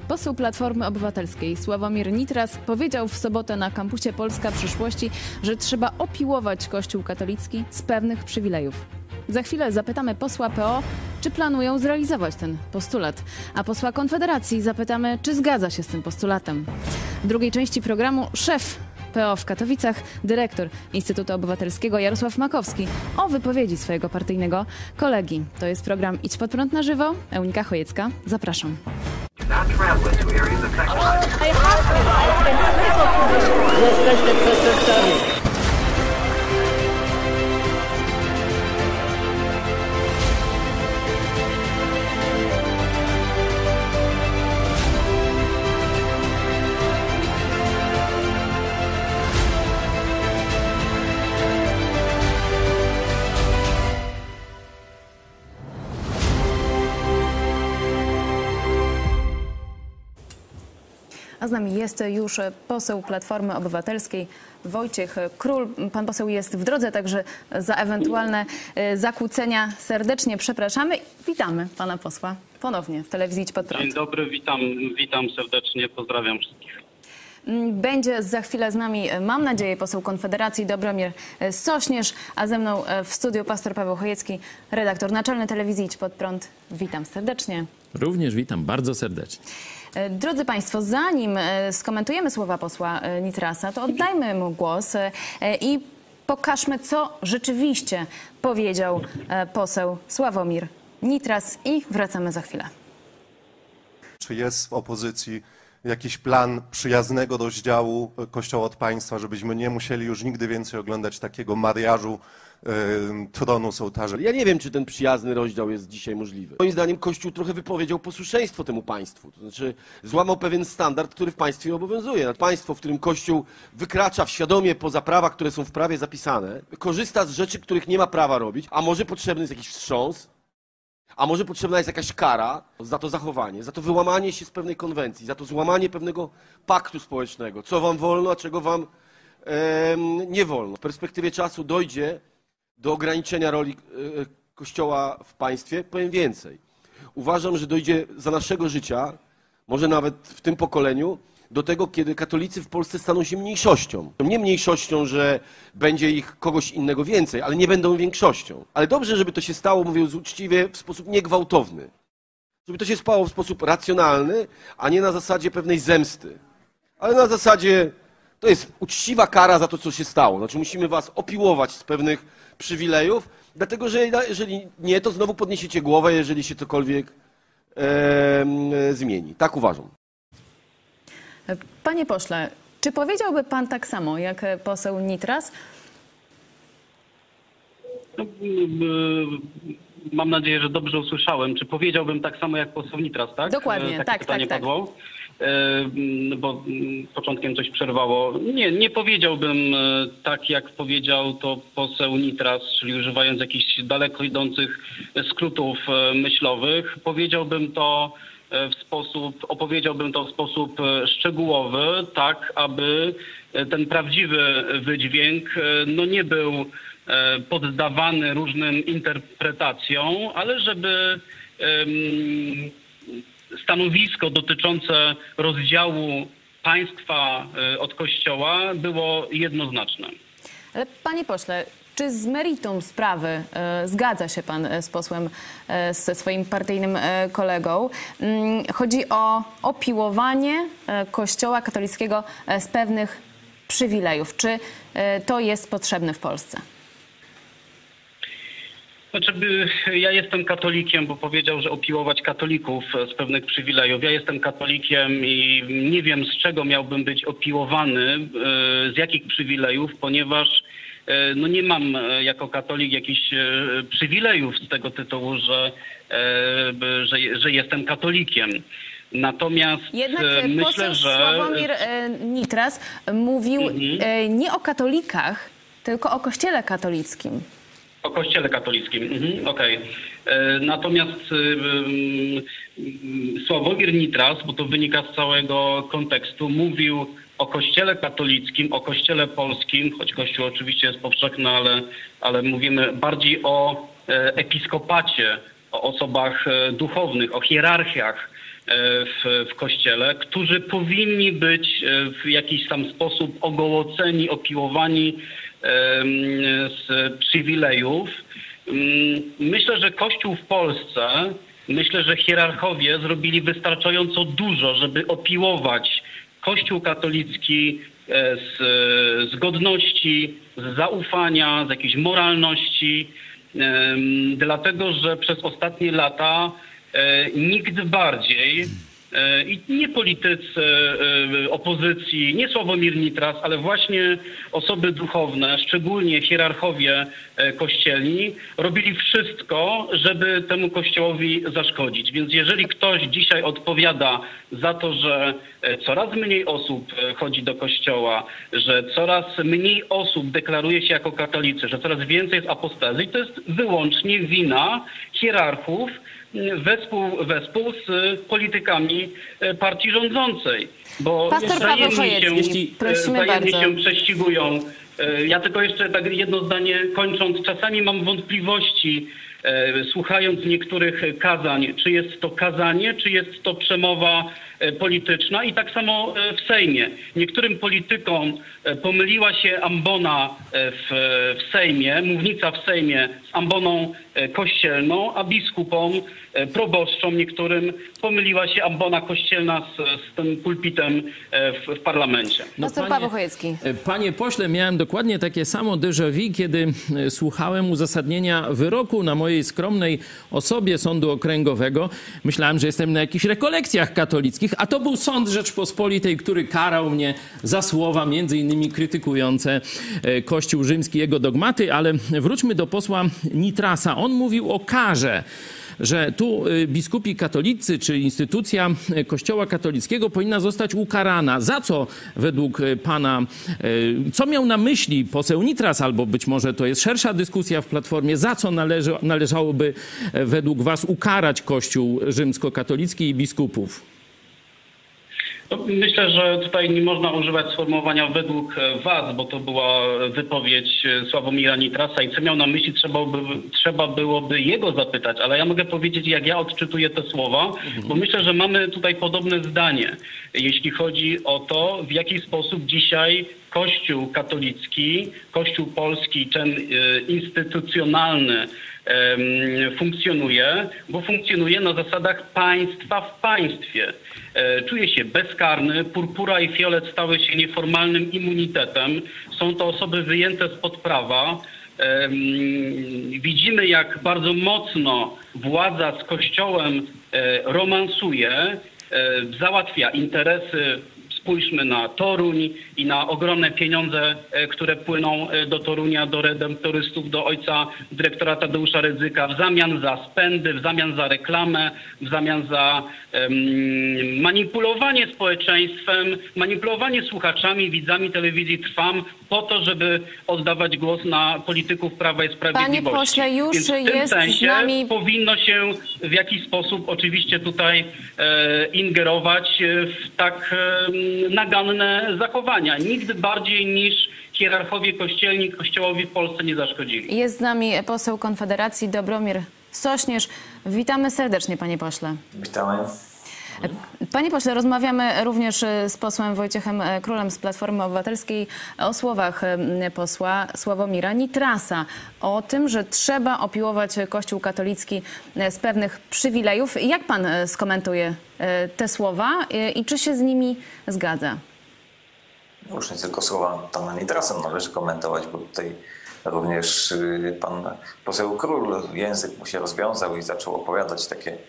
Poseł Platformy Obywatelskiej Sławomir Nitras powiedział w sobotę na kampusie Polska Przyszłości, że trzeba opiłować Kościół katolicki z pewnych przywilejów. Za chwilę zapytamy posła PO, czy planują zrealizować ten postulat. A posła Konfederacji zapytamy, czy zgadza się z tym postulatem. W drugiej części programu szef PO w Katowicach, dyrektor Instytutu Obywatelskiego Jarosław Makowski o wypowiedzi swojego partyjnego kolegi. To jest program Idź Pod Prąd na żywo. Eunika Chojecka. Zapraszam. Jesteście przestępcami. A z nami jest już poseł Platformy Obywatelskiej Wojciech Król. Pan poseł jest w drodze, także za ewentualne zakłócenia serdecznie przepraszamy. Witamy pana posła ponownie w telewizji Idź Pod Prąd. Dzień dobry, witam serdecznie, pozdrawiam wszystkich. Będzie za chwilę z nami, mam nadzieję, poseł Konfederacji Dobromir Sośnierz, a ze mną w studiu pastor Paweł Chojecki, redaktor naczelny telewizji Idź Pod Prąd. Witam serdecznie. Również witam bardzo serdecznie. Drodzy Państwo, zanim skomentujemy słowa posła Nitrasa, to oddajmy mu głos i pokażmy, co rzeczywiście powiedział poseł Sławomir Nitras i wracamy za chwilę. Czy jest w opozycji jakiś plan przyjaznego rozdziału Kościoła od państwa, żebyśmy nie musieli już nigdy więcej oglądać takiego mariażu tronu z ołtarzem? Ja nie wiem, czy ten przyjazny rozdział jest dzisiaj możliwy. Moim zdaniem Kościół trochę wypowiedział posłuszeństwo temu państwu. To znaczy złamał pewien standard, który w państwie obowiązuje. Państwo, w którym Kościół wykracza świadomie poza prawa, które są w prawie zapisane, korzysta z rzeczy, których nie ma prawa robić, a może potrzebny jest jakiś wstrząs, a może potrzebna jest jakaś kara za to zachowanie, za to wyłamanie się z pewnej konwencji, za to złamanie pewnego paktu społecznego. Co wam wolno, a czego wam nie wolno. W perspektywie czasu dojdzie do ograniczenia roli Kościoła w państwie. Powiem więcej. Uważam, że dojdzie za naszego życia, może nawet w tym pokoleniu, do tego, kiedy katolicy w Polsce staną się mniejszością. Nie mniejszością, że będzie ich kogoś innego więcej, ale nie będą większością. Ale dobrze, żeby to się stało, mówiąc uczciwie, w sposób niegwałtowny. Żeby to się stało w sposób racjonalny, a nie na zasadzie pewnej zemsty. Ale na zasadzie, to jest uczciwa kara za to, co się stało. Znaczy musimy was opiłować z pewnych przywilejów, dlatego że jeżeli nie, to znowu podniesiecie głowę, jeżeli się cokolwiek zmieni. Tak uważam. Panie pośle, czy powiedziałby pan tak samo jak poseł Nitras? Mam nadzieję, że dobrze usłyszałem. Czy powiedziałbym tak samo jak poseł Nitras, tak? Dokładnie, takie pytanie tak. padło. Bo początkiem coś przerwało. Nie powiedziałbym tak, jak powiedział to poseł Nitras, czyli używając jakichś daleko idących skrótów myślowych. Opowiedziałbym to w sposób szczegółowy, tak aby ten prawdziwy wydźwięk nie był poddawany różnym interpretacjom, ale żeby stanowisko dotyczące rozdziału państwa od Kościoła było jednoznaczne. Ale panie pośle, czy z meritum sprawy zgadza się pan z posłem, ze swoim partyjnym kolegą? Chodzi o opiłowanie Kościoła katolickiego z pewnych przywilejów. Czy to jest potrzebne w Polsce? Znaczy, ja jestem katolikiem, bo powiedział, że opiłować katolików z pewnych przywilejów. Ja jestem katolikiem i nie wiem, z czego miałbym być opiłowany, z jakich przywilejów, ponieważ nie mam jako katolik jakichś przywilejów z tego tytułu, że jestem katolikiem. Natomiast jednak myślę, że Sławomir Nitras mówił nie o katolikach, tylko o Kościele katolickim. O Kościele katolickim, okej. Natomiast Sławomir Nitras, bo to wynika z całego kontekstu, mówił o Kościele katolickim, o Kościele polskim, choć Kościół oczywiście jest powszechny, ale mówimy bardziej o episkopacie, o osobach duchownych, o hierarchiach w Kościele, którzy powinni być w jakiś tam sposób ogołoceni, opiłowani z przywilejów. Myślę, że Kościół w Polsce, myślę, że hierarchowie zrobili wystarczająco dużo, żeby opiłować Kościół katolicki z godności, z zaufania, z jakiejś moralności, dlatego że przez ostatnie lata nikt bardziej i nie politycy opozycji, nie Sławomir Nitras, ale właśnie osoby duchowne, szczególnie hierarchowie kościelni, robili wszystko, żeby temu Kościołowi zaszkodzić. Więc jeżeli ktoś dzisiaj odpowiada za to, że coraz mniej osób chodzi do Kościoła, że coraz mniej osób deklaruje się jako katolicy, że coraz więcej jest apostazji, to jest wyłącznie wina hierarchów, wespół z politykami partii rządzącej, bo Pastor Paweł Chojecki, prosimy wzajemnie bardzo. się prześcigują. Ja tylko jeszcze tak jedno zdanie kończąc. Czasami mam wątpliwości, słuchając niektórych kazań, czy jest to kazanie, czy jest to przemowa polityczna i tak samo w Sejmie. Niektórym politykom pomyliła się ambona w Sejmie, mównica w Sejmie z amboną kościelną, a biskupom, proboszczom niektórym pomyliła się ambona kościelna z tym pulpitem w parlamencie. Pastor Paweł Chojecki. Panie pośle, miałem dokładnie takie samo déjà vu, kiedy słuchałem uzasadnienia wyroku na mojej skromnej osobie Sądu Okręgowego. Myślałem, że jestem na jakichś rekolekcjach katolickich, a to był Sąd Rzeczpospolitej, który karał mnie za słowa między innymi krytykujące Kościół rzymski, jego dogmaty. Ale wróćmy do posła Nitrasa. On mówił o karze, że tu biskupi katolicy czy instytucja Kościoła katolickiego powinna zostać ukarana. Za co według pana, co miał na myśli poseł Nitras, albo być może to jest szersza dyskusja w Platformie, za co należałoby według was ukarać Kościół rzymskokatolicki i biskupów? Myślę, że tutaj nie można używać sformułowania według was, bo to była wypowiedź Sławomira Nitrasa i co miał na myśli, trzeba byłoby jego zapytać, ale ja mogę powiedzieć, jak ja odczytuję te słowa, bo myślę, że mamy tutaj podobne zdanie, jeśli chodzi o to, w jaki sposób dzisiaj Kościół katolicki, Kościół polski, ten instytucjonalny funkcjonuje, bo funkcjonuje na zasadach państwa w państwie. Czuje się bezkarny, purpura i fiolet stały się nieformalnym immunitetem. Są to osoby wyjęte spod prawa. Widzimy, jak bardzo mocno władza z Kościołem romansuje, załatwia interesy. Spójrzmy na Toruń i na ogromne pieniądze, które płyną do Torunia, do redemptorystów, do ojca dyrektora Tadeusza Rydzyka w zamian za spędy, w zamian za reklamę, w zamian za manipulowanie społeczeństwem, manipulowanie słuchaczami, widzami telewizji Trwam po to, żeby oddawać głos na polityków Prawa i Sprawiedliwości. Panie pośle, już Więc w tym jest sensie z nami... powinno się w jakiś sposób oczywiście tutaj ingerować w tak naganne zachowania. Nikt bardziej niż hierarchowie kościelni Kościołowi w Polsce nie zaszkodzili. Jest z nami poseł Konfederacji Dobromir Sośnierz. Witamy serdecznie, panie pośle. Witamy. Panie pośle, rozmawiamy również z posłem Wojciechem Królem z Platformy Obywatelskiej o słowach posła Sławomira Nitrasa. O tym, że trzeba opiłować Kościół katolicki z pewnych przywilejów. Jak pan skomentuje te słowa i czy się z nimi zgadza? Już nie tylko słowa pana Nitrasa należy komentować, bo tutaj również pan poseł Król, język mu się rozwiązał i zaczął opowiadać takie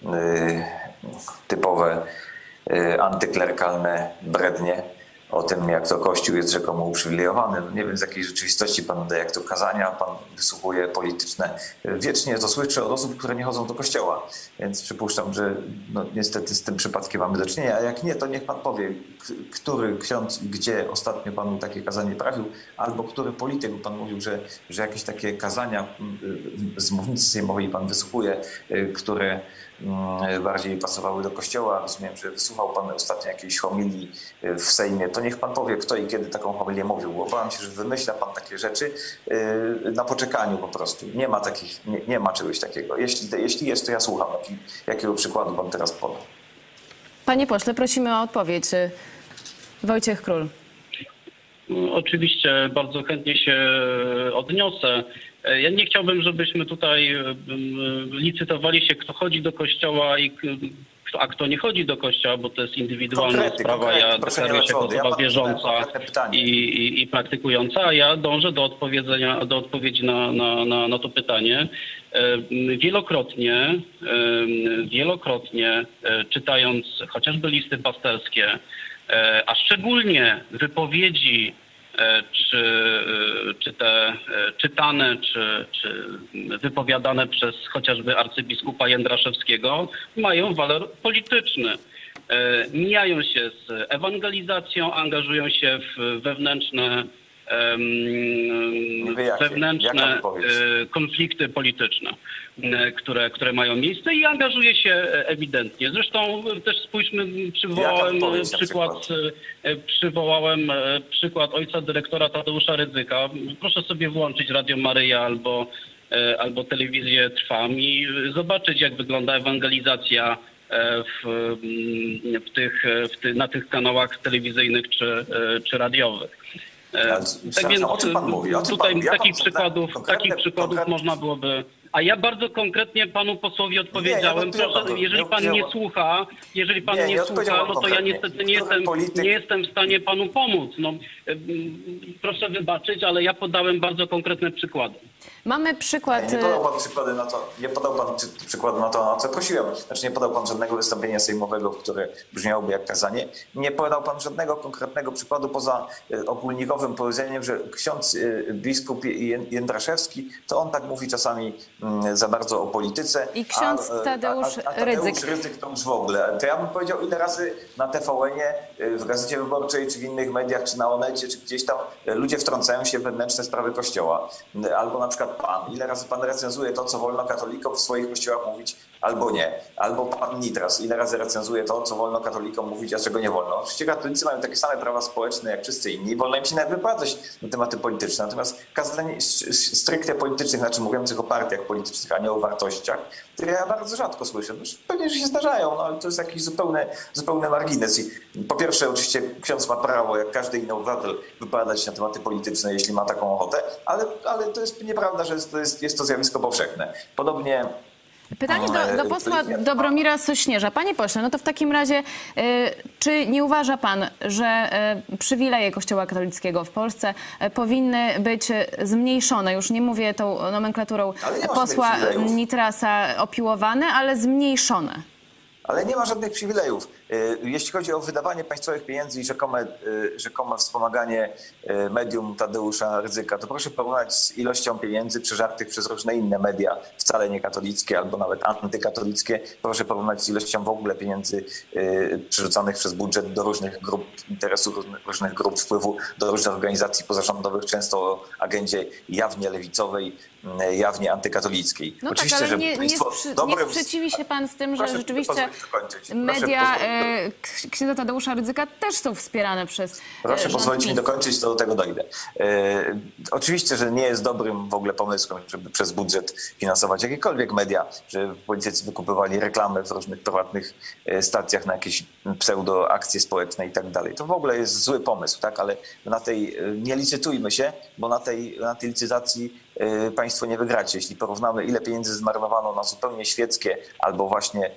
typowe antyklerykalne brednie o tym, jak to Kościół jest rzekomo uprzywilejowany. No nie wiem, z jakiej rzeczywistości pan daje, jak to kazania pan wysłuchuje polityczne. Wiecznie to słyszę od osób, które nie chodzą do Kościoła, więc przypuszczam, że no, niestety z tym przypadkiem mamy do czynienia. A jak nie, to niech pan powie, który ksiądz gdzie ostatnio panu takie kazanie trafił, albo który polityk, bo pan mówił, że jakieś takie kazania z mównicy sejmowej pan wysłuchuje, które bardziej pasowały do Kościoła. Rozumiem, że wysłuchał pan ostatnio jakiejś homilii w Sejmie. To niech pan powie, kto i kiedy taką homilię mówił, bo obawiam się, że wymyśla pan takie rzeczy na poczekaniu po prostu. Nie ma czegoś takiego. Jeśli jest, to ja słucham. Jakiego przykładu pan teraz poda? Panie pośle, prosimy o odpowiedź. Wojciech Król. Oczywiście bardzo chętnie się odniosę. Ja nie chciałbym, żebyśmy tutaj licytowali się, kto chodzi do kościoła a kto nie chodzi do kościoła, bo to jest indywidualna sprawa. Ja deklaruję się jako osoba wierząca i praktykująca, a ja dążę do odpowiedzi na to pytanie. Wielokrotnie czytając chociażby listy pasterskie, a szczególnie wypowiedzi czy te czytane, czy wypowiadane przez chociażby arcybiskupa Jędraszewskiego mają walor polityczny. Mijają się z ewangelizacją, angażują się w wewnętrzne konflikty polityczne, które mają miejsce i angażuje się ewidentnie. Zresztą też spójrzmy, przywołałem przykład ojca dyrektora Tadeusza Rydzyka. Proszę sobie włączyć Radio Maryja albo telewizję Trwam i zobaczyć, jak wygląda ewangelizacja na tych kanałach telewizyjnych czy radiowych. Tak więc o czym pan mówi? Tutaj takich przykładów można byłoby... A ja bardzo konkretnie panu posłowi odpowiedziałem. Proszę, jeżeli pan nie słucha, no to ja niestety nie jestem w stanie panu pomóc. No, proszę wybaczyć, ale ja podałem bardzo konkretne przykłady. Mamy przykład... Nie podał pan przykładu na to, na co prosiłem. Znaczy nie podał pan żadnego wystąpienia sejmowego, które brzmiałoby jak kazanie. Nie podał pan żadnego konkretnego przykładu poza ogólnikowym powiedzeniem, że ksiądz biskup Jędraszewski, to on tak mówi czasami za bardzo o polityce. I ksiądz Tadeusz Rydzyk to już w ogóle. To ja bym powiedział, ile razy na TVN-ie, w Gazecie Wyborczej, czy w innych mediach, czy na Onecie, czy gdzieś tam ludzie wtrącają się w wewnętrzne sprawy Kościoła. Albo na przykład pan. Ile razy pan recenzuje to, co wolno katolikom w swoich kościołach mówić, albo nie. Albo pan Nitras. Ile razy recenzuje to, co wolno katolikom mówić, a czego nie wolno. Oczywiście katolicy mają takie same prawa społeczne jak wszyscy inni. Wolno im się nawet wypowiadać na tematy polityczne. Natomiast kazań stricte politycznych, znaczy mówiących o partiach politycznych, a nie o wartościach, które ja bardzo rzadko słyszę. Pewnie, że się zdarzają, no, ale to jest jakiś zupełny margines. I po pierwsze, oczywiście ksiądz ma prawo, jak każdy inny obywatel, wypowiadać się na tematy polityczne, jeśli ma taką ochotę, ale to jest nieprawda, że jest to zjawisko powszechne. Podobnie... Pytanie do posła Dobromira Sośnierza. Panie pośle, no to w takim razie, czy nie uważa pan, że przywileje Kościoła katolickiego w Polsce powinny być zmniejszone? Już nie mówię tą nomenklaturą posła Nitrasa opiłowane, ale zmniejszone. Ale nie ma żadnych przywilejów. Jeśli chodzi o wydawanie państwowych pieniędzy i rzekome wspomaganie medium Tadeusza Rydzyka, to proszę porównać z ilością pieniędzy przeżartych przez różne inne media, wcale nie katolickie albo nawet antykatolickie. Proszę porównać z ilością w ogóle pieniędzy przerzucanych przez budżet do różnych grup interesu, różnych grup wpływu, do różnych organizacji pozarządowych, często o agendzie jawnie lewicowej, jawnie antykatolickiej. No oczywiście, tak, ale nie sprzeciwi się pan z tym, że rzeczywiście media księdza Tadeusza Rydzyka też są wspierane przez Proszę pozwolić mi dokończyć, to do tego dojdę. Oczywiście, że nie jest dobrym w ogóle pomysłem, żeby przez budżet finansować jakiekolwiek media, żeby politycy wykupywali reklamy w różnych prywatnych stacjach na jakieś pseudoakcje społeczne i tak dalej. To w ogóle jest zły pomysł, tak? Ale nie licytujmy się, bo na tej licytacji państwo nie wygracie. Jeśli porównamy, ile pieniędzy zmarnowano na zupełnie świeckie albo właśnie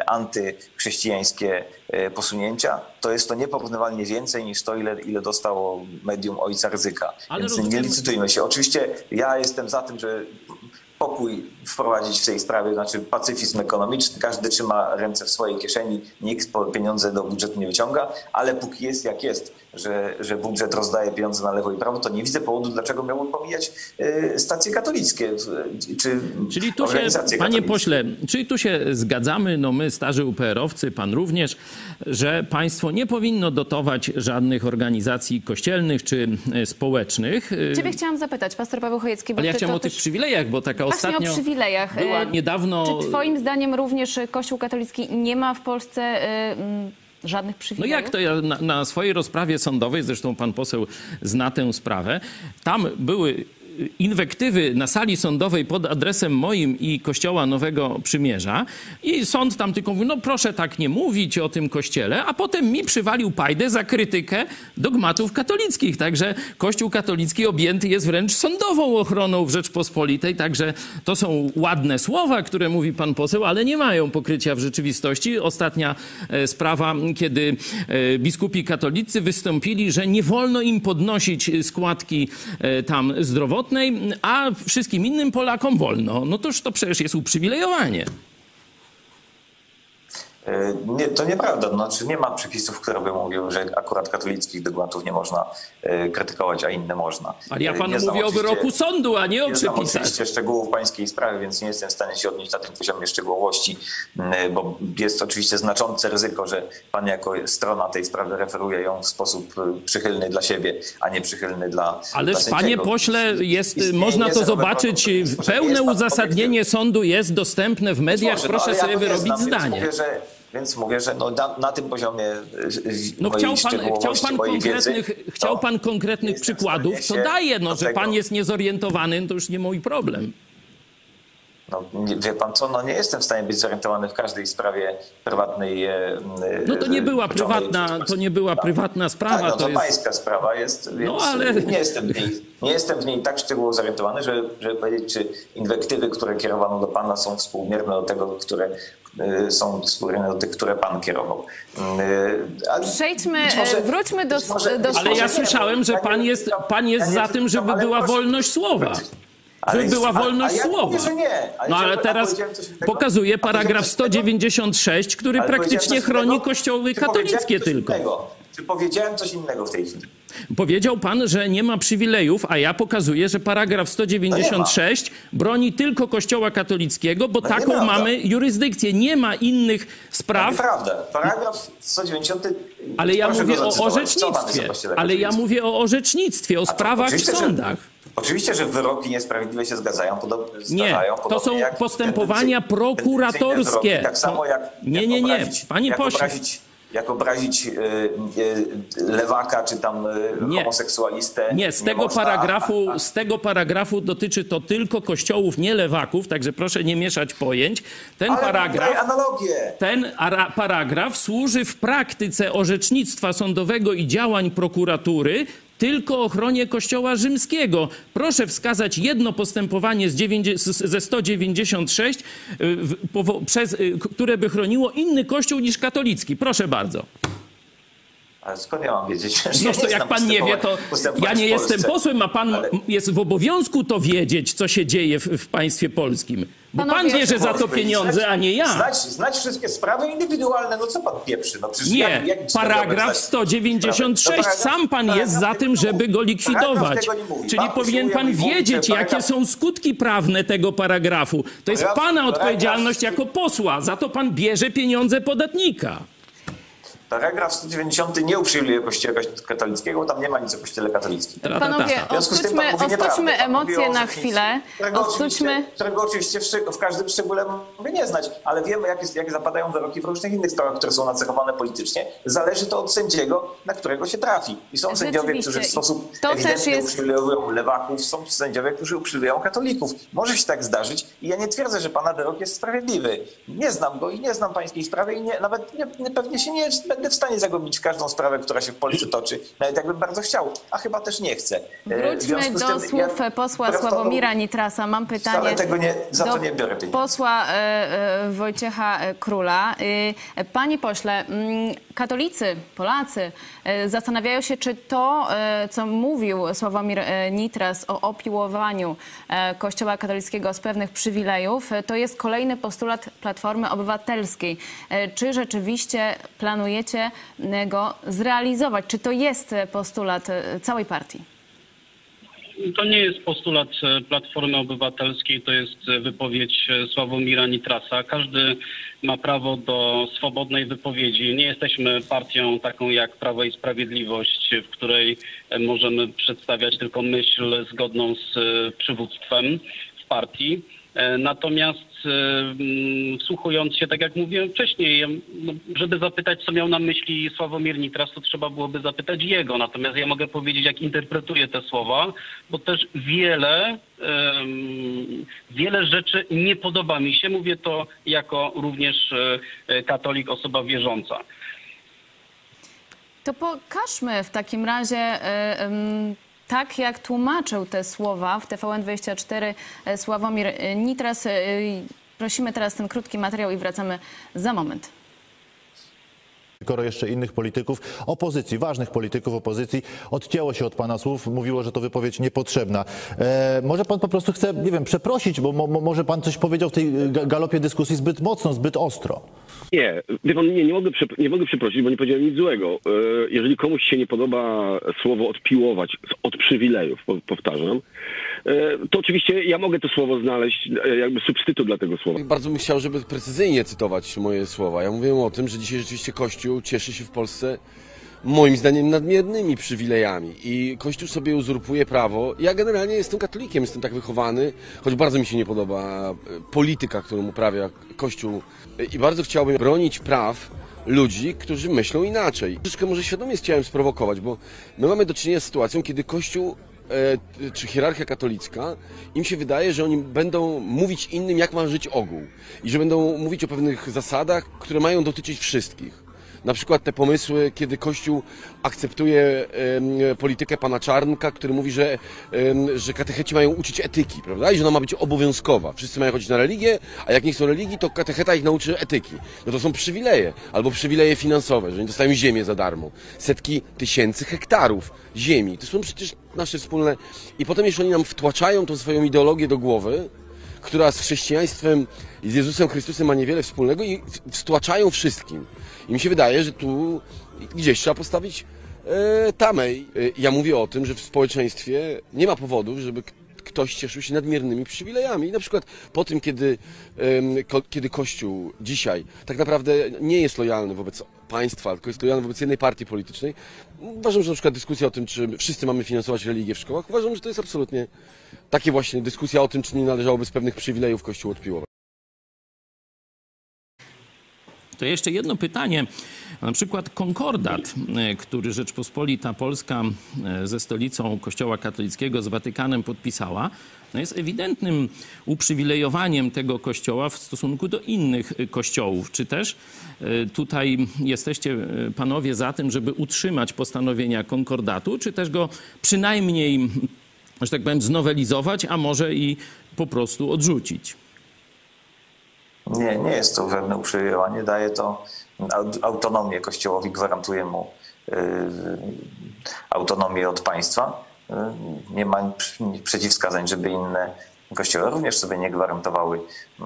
antychrześcijańskie posunięcia, to jest to nieporównywalnie więcej niż to, ile dostało medium ojca Rydzyka. Więc nie licytujmy się. Oczywiście ja jestem za tym, że pokój wprowadzić w tej sprawie, znaczy pacyfizm ekonomiczny, każdy trzyma ręce w swojej kieszeni, nikt pieniądze do budżetu nie wyciąga, ale póki jest jak jest, że budżet rozdaje pieniądze na lewo i prawo, to nie widzę powodu, dlaczego miały pomijać stacje katolickie Czyli tu się, panie pośle, czyli tu się zgadzamy, no my starzy UPR-owcy, pan również, że państwo nie powinno dotować żadnych organizacji kościelnych czy społecznych. Ciebie chciałam zapytać, pastor Paweł Chojecki. Ale ja chciałam o tych przywilejach, bo taka właśnie ostatnio o przywilejach. była niedawno... Czy twoim zdaniem również Kościół katolicki nie ma w Polsce żadnych No przywilejów? jak to? Ja na swojej rozprawie sądowej, zresztą pan poseł zna tę sprawę, tam były inwektywy na sali sądowej pod adresem moim i Kościoła Nowego Przymierza i sąd tam tylko mówi, no proszę tak nie mówić o tym kościele, a potem mi przywalił pajdę za krytykę dogmatów katolickich. Także Kościół katolicki objęty jest wręcz sądową ochroną w Rzeczpospolitej. Także to są ładne słowa, które mówi pan poseł, ale nie mają pokrycia w rzeczywistości. Ostatnia sprawa, kiedy biskupi katolicy wystąpili, że nie wolno im podnosić składki tam zdrowotnej, a wszystkim innym Polakom wolno. No toż to przecież jest uprzywilejowanie. Nie, to nieprawda. Znaczy, nie ma przepisów, które by mówiły, że akurat katolickich dogmatów nie można krytykować, a inne można. Ale ja panu mówię o wyroku sądu, a nie o przepisach. Nie znam oczywiście szczegółów pańskiej sprawy, więc nie jestem w stanie się odnieść na tym poziomie szczegółowości, bo jest oczywiście znaczące ryzyko, że pan jako strona tej sprawy referuje ją w sposób przychylny dla siebie, a nie przychylny dla Ależ sędziego. panie pośle, można to zobaczyć. Pełne uzasadnienie sądu jest dostępne w mediach. Proszę sobie wyrobić zdanie. Więc mówię, że na tym poziomie chciał pan konkretnych przykładów, to daje, że pan jest niezorientowany, to już nie mój problem. No, wie pan co, no nie jestem w stanie być zorientowany w każdej sprawie prywatnej. No to nie była prywatna sprawa. Tak, no to pańska sprawa jest, więc ale... nie jestem w niej tak szczegółowo zorientowany, żeby powiedzieć, czy inwektywy, które kierowano do pana, są współmierne do tego, które są współmierne do tych, które pan kierował. Wróćmy do... Ale ja słyszałem, że pan jest za tym, żeby była wolność słowa. Żeby była wolność słowa. Mówię, że nie. No ale teraz pokazuje paragraf 196, który praktycznie chroni kościoły katolickie tylko. Czy powiedziałem coś innego w tej chwili? Powiedział pan, że nie ma przywilejów, a ja pokazuję, że paragraf 196 broni tylko Kościoła katolickiego, bo taką mamy jurysdykcję. Nie ma innych spraw. Nieprawda. Paragraf 190... Ale ja mówię o orzecznictwie. Ale ja mówię o orzecznictwie, o sprawach w sądach. Oczywiście, że wyroki niesprawiedliwe się zdarzają. Nie, to są postępowania prokuratorskie. Tak samo jak Panie pośle. Jak obrazić lewaka czy tam homoseksualistę. Nie, z tego paragrafu dotyczy to tylko kościołów, nie lewaków, także proszę nie mieszać pojęć. Ten paragraf służy w praktyce orzecznictwa sądowego i działań prokuratury tylko ochronie Kościoła rzymskiego. Proszę wskazać jedno postępowanie ze 196, które by chroniło inny kościół niż katolicki. Proszę bardzo. Ale skąd ja mam wiedzieć? No to jak pan nie wie, to ja nie jestem posłem, a pan jest w obowiązku to wiedzieć, co się dzieje w państwie polskim. Bo pan bierze za to pieniądze, a nie ja. Znać wszystkie sprawy indywidualne, no co pan pieprzy? No przecież nie, paragraf 196, sam pan jest za tym, żeby go likwidować. Czyli powinien pan wiedzieć, jakie są skutki prawne tego paragrafu. To jest pana odpowiedzialność jako posła, za to pan bierze pieniądze podatnika. Paragraf 190 nie uprzywilejuje Kościoła katolickiego, bo tam nie ma nic o Kościele katolickim. Panowie, odstudźmy emocje na chwilę. Którego oczywiście w każdym szczególe mogę nie znać, ale wiemy, jak zapadają wyroki w różnych innych sprawach, które są nacechowane politycznie. Zależy to od sędziego, na którego się trafi. I są sędziowie, którzy w sposób ewidentny uprzywileują lewaków, są sędziowie, którzy uprzywilejują katolików. Może się tak zdarzyć i ja nie twierdzę, że pana wyrok jest sprawiedliwy. Nie znam go i nie znam pańskiej sprawy i pewnie się nie będę w stanie zagłębić w każdą sprawę, która się w Polsce toczy, nawet jakbym bardzo chciał, a chyba też nie chcę. Wróćmy do słów posła Sławomira Nitrasa. Mam pytanie to nie biorę pieniędzy. Posła Wojciecha Króla. Panie pośle, katolicy, Polacy zastanawiają się, czy to, co mówił Sławomir Nitras o opiłowaniu Kościoła katolickiego z pewnych przywilejów, to jest kolejny postulat Platformy Obywatelskiej. Czy rzeczywiście planujecie go zrealizować? Czy to jest postulat całej partii? To nie jest postulat Platformy Obywatelskiej, to jest wypowiedź Sławomira Nitrasa. Każdy ma prawo do swobodnej wypowiedzi. Nie jesteśmy partią taką jak Prawo i Sprawiedliwość, w której możemy przedstawiać tylko myśl zgodną z przywództwem w partii. Natomiast wsłuchując się, tak jak mówiłem wcześniej, żeby zapytać, co miał na myśli Sławomir Nitras, to trzeba byłoby zapytać jego. Natomiast ja mogę powiedzieć, jak interpretuję te słowa, bo też wiele rzeczy nie podoba mi się. Mówię to jako również katolik, osoba wierząca. To pokażmy w takim razie, tak jak tłumaczył te słowa w TVN24 Sławomir Nitras. Prosimy teraz ten krótki materiał i wracamy za moment. Skoro jeszcze innych polityków opozycji, ważnych polityków opozycji odcięło się od pana słów, mówiło, że to wypowiedź niepotrzebna. Może pan po prostu chce, nie wiem, przeprosić, bo może pan coś powiedział w tej galopie dyskusji zbyt mocno, zbyt ostro. Nie, wie pan, nie mogę przeprosić, bo nie powiedziałem nic złego. Jeżeli komuś się nie podoba słowo odpiłować od przywilejów, powtarzam, to oczywiście ja mogę to słowo znaleźć, jakby substytut dla tego słowa. Bardzo bym chciał, żeby precyzyjnie cytować moje słowa. Ja mówiłem o tym, że dzisiaj rzeczywiście Kościół cieszy się w Polsce moim zdaniem nadmiernymi przywilejami i Kościół sobie uzurpuje prawo. Ja generalnie jestem katolikiem, jestem tak wychowany, choć bardzo mi się nie podoba polityka, którą uprawia Kościół i bardzo chciałbym bronić praw ludzi, którzy myślą inaczej. Troszeczkę może świadomie chciałem sprowokować, bo my mamy do czynienia z sytuacją, kiedy Kościół czy hierarchia katolicka, im się wydaje, że oni będą mówić innym, jak ma żyć ogół i że będą mówić o pewnych zasadach, które mają dotyczyć wszystkich. Na przykład te pomysły, kiedy Kościół akceptuje politykę pana Czarnka, który mówi, że katecheci mają uczyć etyki, prawda? I że ona ma być obowiązkowa. Wszyscy mają chodzić na religię, a jak nie chcą religii, to katecheta ich nauczy etyki. No to są przywileje, albo przywileje finansowe, że oni dostają ziemię za darmo. Setki tysięcy hektarów ziemi. To są przecież nasze wspólne... I potem jeszcze oni nam wtłaczają tą swoją ideologię do głowy, która z chrześcijaństwem i z Jezusem Chrystusem ma niewiele wspólnego i wtłaczają wszystkim. I mi się wydaje, że tu gdzieś trzeba postawić tamę. Ja mówię o tym, że w społeczeństwie nie ma powodów, żeby ktoś cieszył się nadmiernymi przywilejami. I na przykład po tym, kiedy Kościół dzisiaj tak naprawdę nie jest lojalny wobec państwa, tylko jest lojalny wobec jednej partii politycznej, uważam, że na przykład dyskusja o tym, czy wszyscy mamy finansować religię w szkołach, uważam, że to jest absolutnie takie właśnie dyskusja o tym, czy nie należałoby z pewnych przywilejów Kościół odpiłować. To jeszcze jedno pytanie. Na przykład konkordat, który Rzeczpospolita Polska ze stolicą Kościoła katolickiego, z Watykanem podpisała, no jest ewidentnym uprzywilejowaniem tego kościoła w stosunku do innych kościołów. Czy też tutaj jesteście panowie za tym, żeby utrzymać postanowienia konkordatu, czy też go przynajmniej, że tak powiem, znowelizować, a może i po prostu odrzucić? Nie jest to żadne uprzywilejowanie. Daje to autonomię Kościołowi, gwarantuje mu autonomię od państwa. Nie ma przeciwwskazań, żeby inne kościoły również sobie nie gwarantowały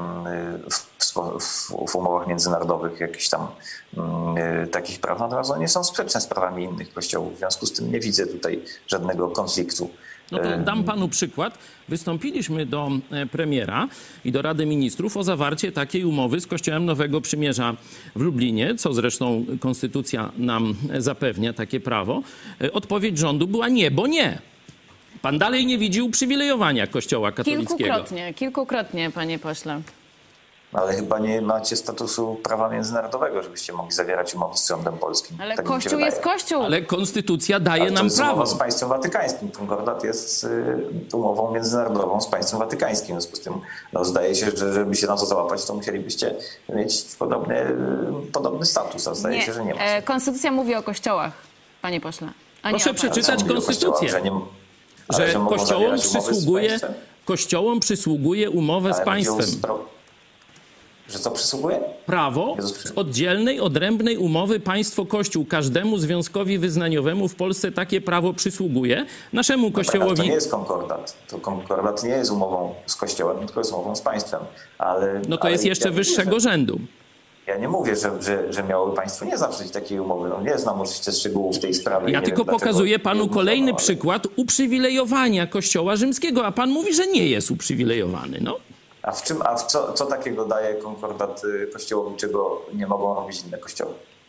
w umowach międzynarodowych jakichś tam takich praw. Natomiast one nie są sprzeczne z prawami innych kościołów. W związku z tym nie widzę tutaj żadnego konfliktu. No to dam panu przykład. Wystąpiliśmy do premiera i do Rady Ministrów o zawarcie takiej umowy z Kościołem Nowego Przymierza w Lublinie, co zresztą konstytucja nam zapewnia takie prawo. Odpowiedź rządu była nie, bo nie. Pan dalej nie widzi uprzywilejowania Kościoła katolickiego. Kilkukrotnie, panie pośle. Ale chyba nie macie statusu prawa międzynarodowego, żebyście mogli zawierać umowy z sądem polskim. Ale tak Kościół jest Kościół. Ale konstytucja daje nam prawo. To jest umowa z państwem watykańskim. Konkordat jest umową międzynarodową z państwem watykańskim. W związku z tym zdaje się, że żeby się na to załapać, to musielibyście mieć podobny status. A zdaje się, że nie ma. Konstytucja mówi o kościołach, panie pośle. Proszę przeczytać konstytucję. Że kościołom przysługuje umowę z państwem. Że co przysługuje? Prawo z oddzielnej, odrębnej umowy państwo-kościół. Każdemu związkowi wyznaniowemu w Polsce takie prawo przysługuje. Naszemu kościołowi... To nie jest konkordat. To konkordat nie jest umową z kościołem, tylko jest umową z państwem. No to jest jeszcze wyższego rzędu. Ja nie mówię, że miałoby państwo nie zawrzeć takiej umowy. No nie znam oczywiście szczegółów tej sprawy. Ja tylko pokazuję panu kolejny przykład uprzywilejowania Kościoła rzymskiego, a pan mówi, że nie jest uprzywilejowany. No. Co takiego daje konkordat Kościołowi, czego nie mogą robić inne kościoły?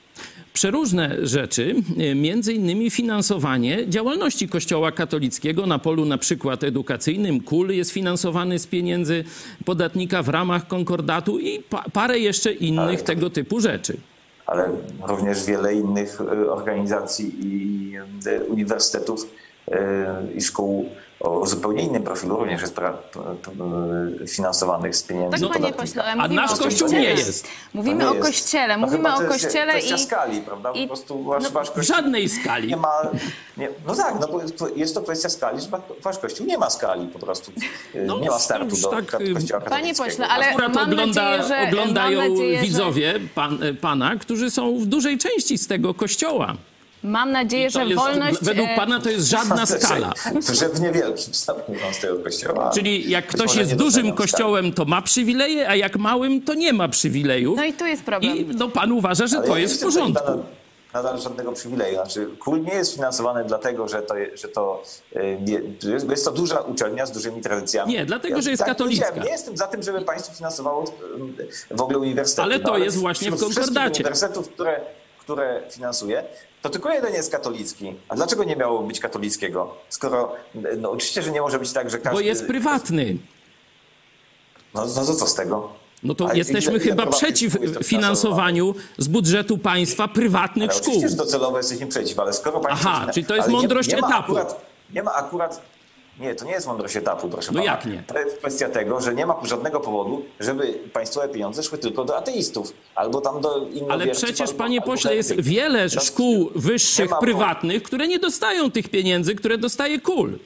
Przeróżne rzeczy, między innymi finansowanie działalności Kościoła katolickiego na polu na przykład edukacyjnym. KUL jest finansowany z pieniędzy podatnika w ramach konkordatu i parę jeszcze innych tego typu rzeczy. Ale również wiele innych organizacji i uniwersytetów i szkół o zupełnie innym profilu również jest finansowanych z pieniędzy Tak, panie pośle, ale mówimy nasz o Kościół nie jest. Mówimy o Kościele, mówimy o Kościele kwestia skali, prawda? Po prostu wasz W Kościół żadnej skali. nie ma... no tak, no bo jest to kwestia skali, że wasz Kościół nie ma skali po prostu. Nie ma startu do tak, Kościoła Panie katolickiego. pośle, ale Akurat mam nadzieję, że... oglądają mam nadzieję, widzowie pana, którzy są w dużej części z tego Kościoła. Mam nadzieję, że wolność... Według pana to jest żadna skala. Że w niewielkim stopniu z tego Kościoła. Czyli jak Być ktoś może jest nie dużym doceniam kościołem, to ma przywileje, a jak małym, to nie ma przywilejów. No i tu jest problem. I pan uważa, że Ale to ja jest w nie chcę porządku. nadal żadnego przywileju. Znaczy, KUL nie jest finansowany dlatego, że jest to duża uczelnia z dużymi tradycjami. Nie, dlatego, że jest katolicka. Nie jestem za tym, żeby państwo finansowało w ogóle uniwersytety. Ale to jest właśnie w konkordacie. Uniwersytetów, które finansuje, to tylko jeden jest katolicki. A dlaczego nie miało być katolickiego? Skoro, no oczywiście, że nie może być tak, że każdy... Bo jest prywatny. No to co z tego? No to A jesteśmy ile chyba prywatnych przeciw szkół jest to finansowaniu z budżetu państwa prywatnych Ale szkół. oczywiście, że docelowo jesteśmy przeciw, ale skoro państwo... Aha, czyli to jest ale mądrość nie ma etapu. Nie ma akurat... Nie, to nie jest mądrość etapu, proszę No pana. jak nie? To jest kwestia tego, że nie ma żadnego powodu, żeby państwowe pieniądze szły tylko do ateistów. Albo tam do innowierców. Ale przecież, albo, panie albo pośle, jest heretyków. wiele szkół nie wyższych, ma prywatnych, które nie dostają tych pieniędzy, które dostaje KUL.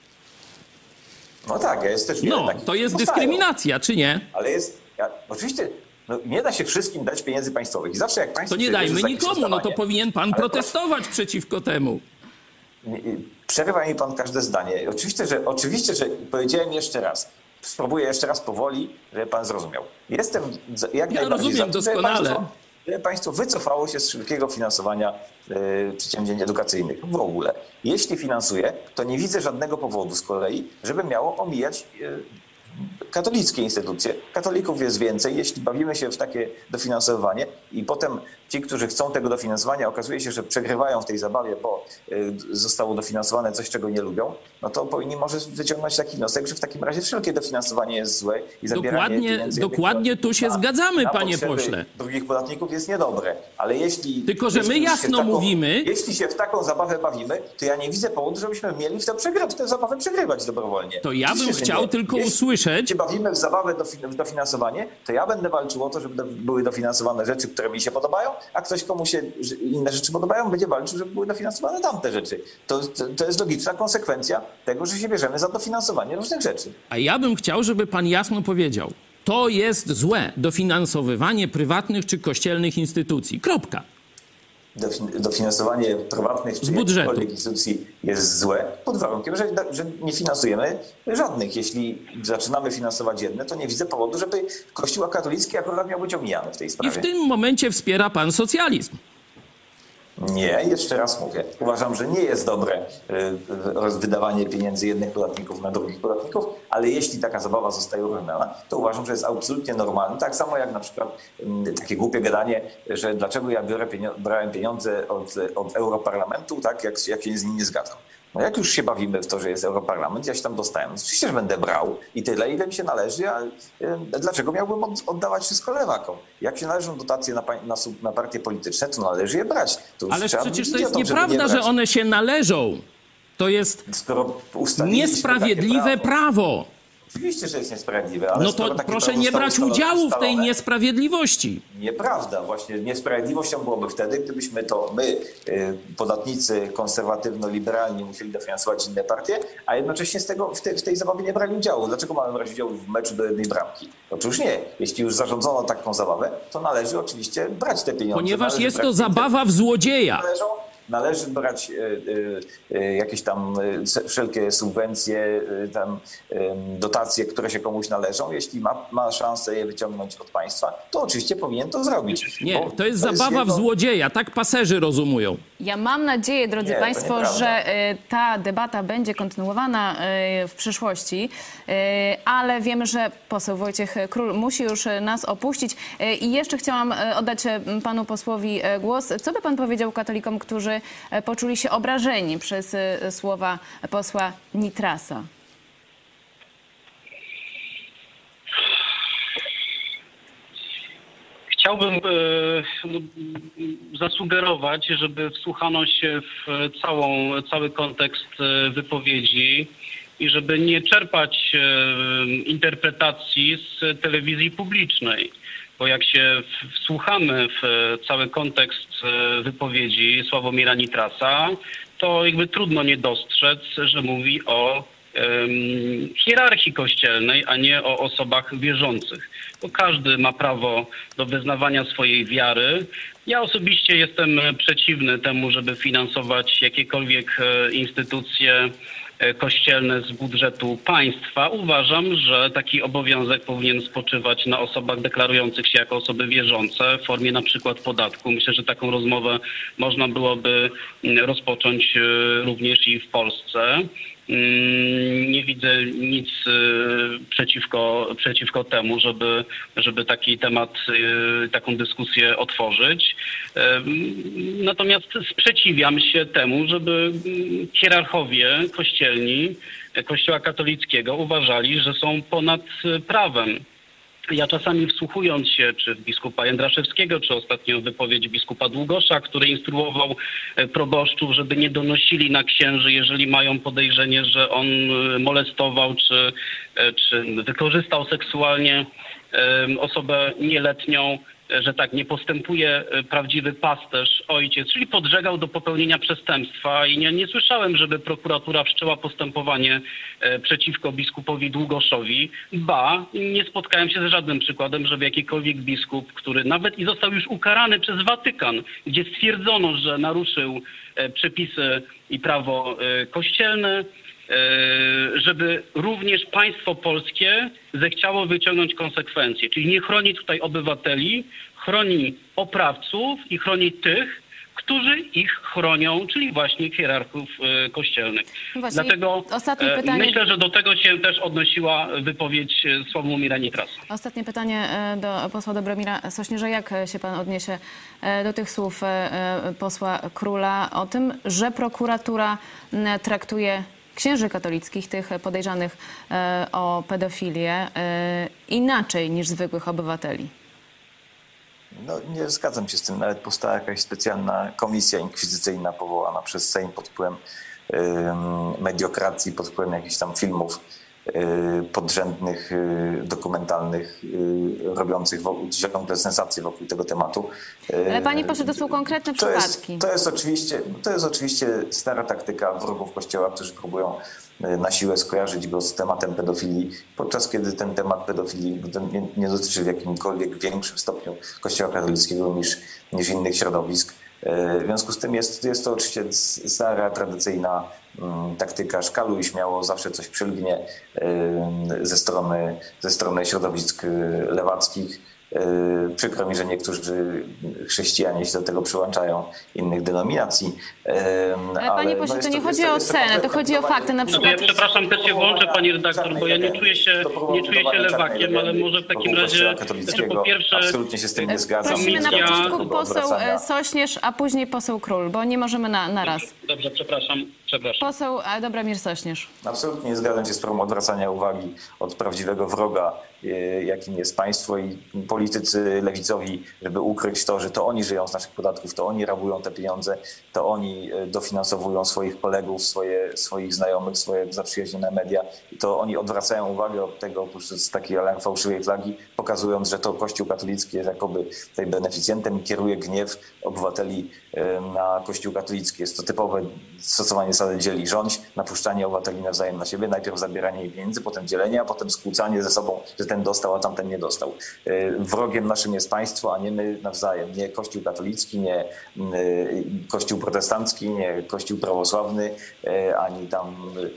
No tak, jest też wiele No, takich, to jest które dostają. dyskryminacja, czy nie? Ale jest... Oczywiście... No, nie da się wszystkim dać pieniędzy państwowych. I zawsze jak państwo... To nie się bierze dajmy za jakieś nikomu, no to rozdawanie, powinien pan ale protestować przeciwko temu. Przerywa mi pan każde zdanie. Oczywiście, że powiedziałem jeszcze raz. Spróbuję jeszcze raz powoli, żeby pan zrozumiał. Jestem jak najbardziej rozumiem za tym, doskonale. żeby państwo wycofało się z wszelkiego finansowania przedsięwzięć edukacyjnych w ogóle. Jeśli finansuje, to nie widzę żadnego powodu z kolei, żeby miało omijać katolickie instytucje. Katolików jest więcej. Jeśli bawimy się w takie dofinansowywanie i potem ci, którzy chcą tego dofinansowania, okazuje się, że przegrywają w tej zabawie, bo zostało dofinansowane coś, czego nie lubią, no to powinni może wyciągnąć taki wniosek, że w takim razie wszelkie dofinansowanie jest złe i zabieranie pieniędzy Dokładnie tu się zgadzamy, na panie potrzeby pośle. drugich podatników jest niedobre. Ale jeśli... Tylko, że my jasno mówimy... Jeśli się w taką zabawę bawimy, to ja nie widzę powodu, żebyśmy mieli w tę zabawę przegrywać dobrowolnie. To ja bym Oczywiście, że chciał nie. tylko Jeśli usłyszeć... się bawimy w zabawę, w dofinansowanie, to ja będę walczył o to, żeby były dofinansowane rzeczy, które mi się podobają, a ktoś, komu się inne rzeczy podobają, będzie walczył, żeby były dofinansowane tamte rzeczy. To jest logiczna konsekwencja tego, że się bierzemy za dofinansowanie różnych rzeczy. A ja bym chciał, żeby pan jasno powiedział, to jest złe dofinansowywanie prywatnych czy kościelnych instytucji. Kropka. Dofinansowanie prywatnych czy jakichkolwiek instytucji jest złe pod warunkiem, że nie finansujemy żadnych. Jeśli zaczynamy finansować jedne, to nie widzę powodu, żeby Kościół katolicki akurat miał być omijany w tej sprawie. I w tym momencie wspiera pan socjalizm. Nie, jeszcze raz mówię. Uważam, że nie jest dobre wydawanie pieniędzy jednych podatników na drugich podatników, ale jeśli taka zabawa zostaje uruchomiona, to uważam, że jest absolutnie normalne. Tak samo jak na przykład takie głupie gadanie, że dlaczego ja brałem pieniądze od Europarlamentu, tak, jak się z nim nie zgadzam. No jak już się bawimy w to, że jest Europarlament, ja się tam dostałem. Oczywiście, że będę brał i tyle, ile mi się należy, a dlaczego miałbym oddawać wszystko lewakom? Jak się należą dotacje na partie polityczne, to należy je brać. Ależ przecież to jest nieprawda, że one się należą. To jest niesprawiedliwe prawo. Oczywiście, że jest niesprawiedliwe. Ale no to proszę nie brać udziału w tej niesprawiedliwości. Nieprawda. Właśnie niesprawiedliwością byłoby wtedy, gdybyśmy my, podatnicy konserwatywno-liberalni, musieli dofinansować inne partie, a jednocześnie w tej zabawie nie brali udziału. Dlaczego mamy brać udział w meczu do jednej bramki? Otóż nie. Jeśli już zarządzono taką zabawę, to należy oczywiście brać te pieniądze. Ponieważ jest to zabawa w złodzieja. należy brać jakieś tam wszelkie subwencje, dotacje, które się komuś należą. Jeśli ma szansę je wyciągnąć od państwa, to oczywiście powinien to zrobić. Nie, to jest zabawa w złodzieja, tak paserzy rozumują. Ja mam nadzieję, drodzy Państwo, że ta debata będzie kontynuowana w przyszłości, ale wiemy, że poseł Wojciech Król musi już nas opuścić. I jeszcze chciałam oddać panu posłowi głos. Co by pan powiedział katolikom, którzy poczuli się obrażeni przez słowa posła Nitrasa? Chciałbym zasugerować, żeby wsłuchano się w cały kontekst wypowiedzi i żeby nie czerpać interpretacji z telewizji publicznej. Bo jak się wsłuchamy w cały kontekst wypowiedzi Sławomira Nitrasa, to jakby trudno nie dostrzec, że mówi o hierarchii kościelnej, a nie o osobach wierzących. Bo każdy ma prawo do wyznawania swojej wiary. Ja osobiście jestem przeciwny temu, żeby finansować jakiekolwiek instytucje kościelne z budżetu państwa. Uważam, że taki obowiązek powinien spoczywać na osobach deklarujących się jako osoby wierzące w formie na przykład podatku. Myślę, że taką rozmowę można byłoby rozpocząć również i w Polsce. Nie widzę nic przeciwko temu, żeby taki temat, taką dyskusję otworzyć. Natomiast sprzeciwiam się temu, żeby hierarchowie kościelni Kościoła katolickiego uważali, że są ponad prawem. Ja czasami wsłuchując się, czy w biskupa Jędraszewskiego, czy ostatnio wypowiedź biskupa Długosza, który instruował proboszczów, żeby nie donosili na księży, jeżeli mają podejrzenie, że on molestował, czy wykorzystał seksualnie osobę nieletnią, że tak nie postępuje prawdziwy pasterz, ojciec, czyli podżegał do popełnienia przestępstwa i nie słyszałem, żeby prokuratura wszczęła postępowanie przeciwko biskupowi Długoszowi. Nie spotkałem się z żadnym przykładem, żeby jakikolwiek biskup, który nawet i został już ukarany przez Watykan, gdzie stwierdzono, że naruszył przepisy i prawo kościelne, żeby również państwo polskie zechciało wyciągnąć konsekwencje. Czyli nie chroni tutaj obywateli, chroni oprawców i chroni tych, którzy ich chronią, czyli właśnie hierarchów kościelnych. Właśnie, dlatego myślę, że do tego się też odnosiła wypowiedź Sławomira Nitrasa. Ostatnie pytanie do posła Dobromira Sośnierza. Jak się pan odniesie do tych słów posła Króla o tym, że prokuratura traktuje księży katolickich, tych podejrzanych o pedofilię, inaczej niż zwykłych obywateli? No, nie zgadzam się z tym. Nawet powstała jakaś specjalna komisja inkwizycyjna powołana przez Sejm pod wpływem mediokracji, pod wpływem jakichś tam filmów podrzędnych, dokumentalnych, robiących ciągle sensacje wokół tego tematu. Ale panie pośle, to są konkretne przypadki. To jest oczywiście stara taktyka wrogów Kościoła, którzy próbują na siłę skojarzyć go z tematem pedofilii, podczas kiedy ten temat pedofilii nie dotyczy w jakimkolwiek większym stopniu Kościoła katolickiego niż innych środowisk. W związku z tym jest to oczywiście stara, tradycyjna taktyka szkaluj śmiało, zawsze coś przylgnie ze strony środowisk lewackich. Przykro mi, że niektórzy chrześcijanie się do tego przyłączają, innych denominacji. Ale panie pośle, to nie chodzi o ocenę, to chodzi o fakty. Na przykład... Ja przepraszam, też się włączę, pani redaktor, bo ja nie czuję się lewakiem, ale może w takim razie, po pierwsze... Absolutnie się z tym nie zgadzam. Prosimy na początku poseł Sośnierz, a później poseł Król, bo nie możemy na raz. Dobrze, przepraszam. Poseł Dobromir Sośnierz. Absolutnie nie zgadzam się z próbą odwracania uwagi od prawdziwego wroga, jakim jest państwo i politycy lewicowi, żeby ukryć to, że to oni żyją z naszych podatków, to oni rabują te pieniądze, to oni dofinansowują swoich kolegów, swoich znajomych, swoje zaprzyjaźnione media. I to oni odwracają uwagę od tego z takiej alarm fałszywej flagi, pokazując, że to Kościół katolicki jest jakoby tutaj beneficjentem i kieruje gniew obywateli na Kościół katolicki. Jest to typowe stosowanie zasady dzieli rządź, napuszczanie obywateli nawzajem na siebie, najpierw zabieranie jej pieniędzy, potem dzielenie, a potem skłócanie ze sobą, że ten dostał, a tamten nie dostał. Wrogiem naszym jest państwo, a nie my nawzajem. Nie Kościół katolicki, nie Kościół protestancki, nie Kościół prawosławny, ani tam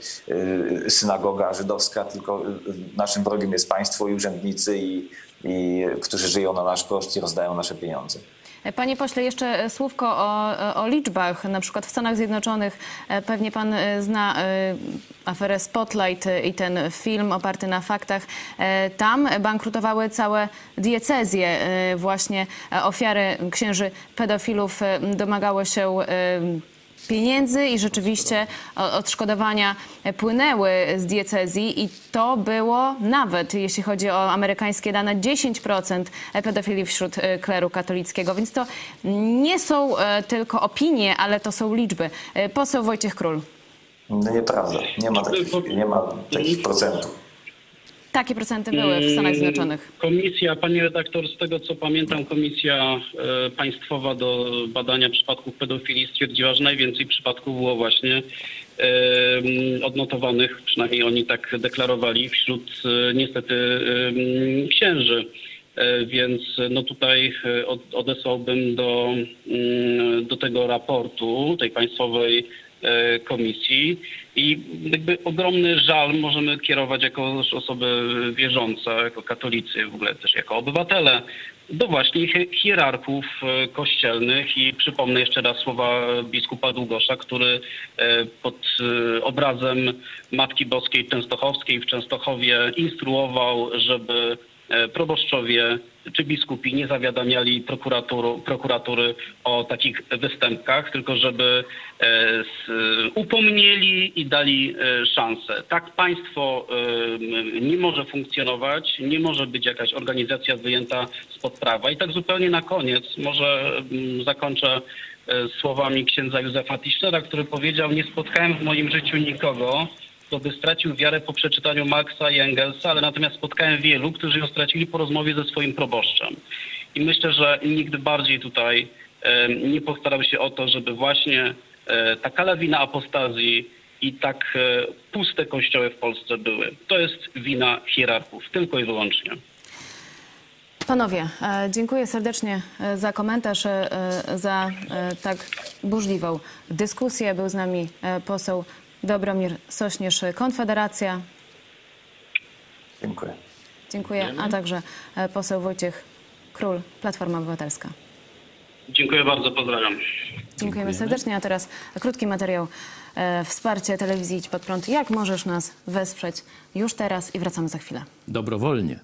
synagoga żydowska, tylko naszym wrogiem jest państwo i urzędnicy, którzy żyją na nasz koszt i rozdają nasze pieniądze. Panie pośle, jeszcze słówko o liczbach. Na przykład w Stanach Zjednoczonych pewnie pan zna aferę Spotlight i ten film oparty na faktach. Tam bankrutowały całe diecezje. Właśnie ofiary księży pedofilów domagały się pieniędzy i rzeczywiście odszkodowania płynęły z diecezji i to było nawet, jeśli chodzi o amerykańskie dane, 10% pedofilii wśród kleru katolickiego. Więc to nie są tylko opinie, ale to są liczby. Poseł Wojciech Król. No nieprawda. Nie ma takich procentów. Takie procenty były w Stanach Zjednoczonych. Komisja, pani redaktor, z tego co pamiętam, Komisja Państwowa do badania przypadków pedofilii stwierdziła, że najwięcej przypadków było właśnie odnotowanych, przynajmniej oni tak deklarowali, wśród niestety księży. Więc no tutaj odesłałbym do tego raportu, tej państwowej komisji i jakby ogromny żal możemy kierować jako osoby wierzące, jako katolicy, w ogóle też jako obywatele, do właśnie hierarchów kościelnych i przypomnę jeszcze raz słowa biskupa Długosza, który pod obrazem Matki Boskiej Częstochowskiej w Częstochowie instruował, żeby proboszczowie czy biskupi nie zawiadamiali prokuratury o takich występkach, tylko żeby upomnieli i dali szansę. Tak państwo nie może funkcjonować, nie może być jakaś organizacja wyjęta spod prawa. I tak zupełnie na koniec może zakończę słowami księdza Józefa Tischnera, który powiedział: nie spotkałem w moim życiu nikogo, kto by stracił wiarę po przeczytaniu Marksa i Engelsa, ale natomiast spotkałem wielu, którzy ją stracili po rozmowie ze swoim proboszczem. I myślę, że nikt bardziej tutaj nie postarał się o to, żeby właśnie taka lawina apostazji i tak puste kościoły w Polsce były. To jest wina hierarchów, tylko i wyłącznie. Panowie, dziękuję serdecznie za komentarz, za tak burzliwą dyskusję. Był z nami poseł Dobromir Sośnierz, Konfederacja. Dziękuję. Dziękuję. A także poseł Wojciech Król, Platforma Obywatelska. Dziękuję bardzo, pozdrawiam. Dziękujemy serdecznie. A teraz krótki materiał. Wsparcie telewizji Idź Pod Prąd. Jak możesz nas wesprzeć już teraz i wracamy za chwilę. Dobrowolnie.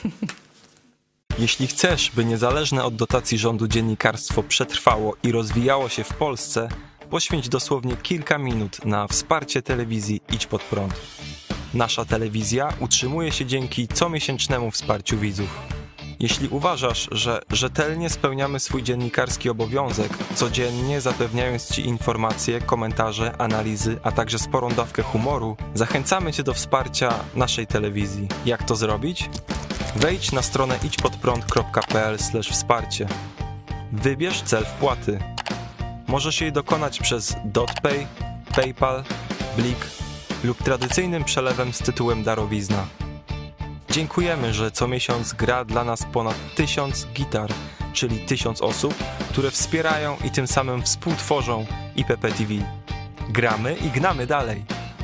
Jeśli chcesz, by niezależne od dotacji rządu dziennikarstwo przetrwało i rozwijało się w Polsce, poświęć dosłownie kilka minut na wsparcie telewizji Idź Pod Prąd. Nasza telewizja utrzymuje się dzięki comiesięcznemu wsparciu widzów. Jeśli uważasz, że rzetelnie spełniamy swój dziennikarski obowiązek, codziennie zapewniając Ci informacje, komentarze, analizy, a także sporą dawkę humoru, zachęcamy Cię do wsparcia naszej telewizji. Jak to zrobić? Wejdź na stronę idźpodprąd.pl/wsparcie. Wybierz cel wpłaty. Możesz jej dokonać przez DotPay, PayPal, Blik lub tradycyjnym przelewem z tytułem darowizna. Dziękujemy, że co miesiąc gra dla nas ponad 1000 gitar, czyli 1000 osób, które wspierają i tym samym współtworzą IPP TV. Gramy i gnamy dalej.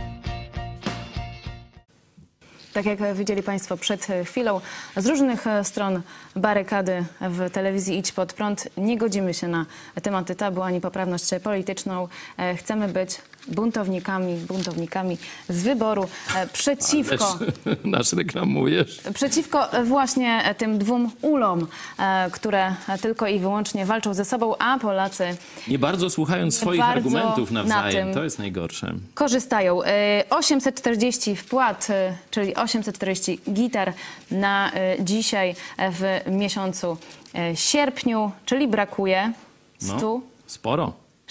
Tak jak widzieli Państwo przed chwilą, z różnych stron barykady w telewizji Idź Pod Prąd nie godzimy się na tematy tabu ani poprawność polityczną. Chcemy być buntownikami z wyboru przeciwko... Nasz reklamujesz. Przeciwko właśnie tym dwóm ulom, które tylko i wyłącznie walczą ze sobą, a Polacy... Nie bardzo słuchając swoich bardzo argumentów nawzajem. na To jest najgorsze. Korzystają. 840 wpłat, czyli 840 gitar na dzisiaj w miesiącu sierpniu, czyli brakuje 100... Sporo.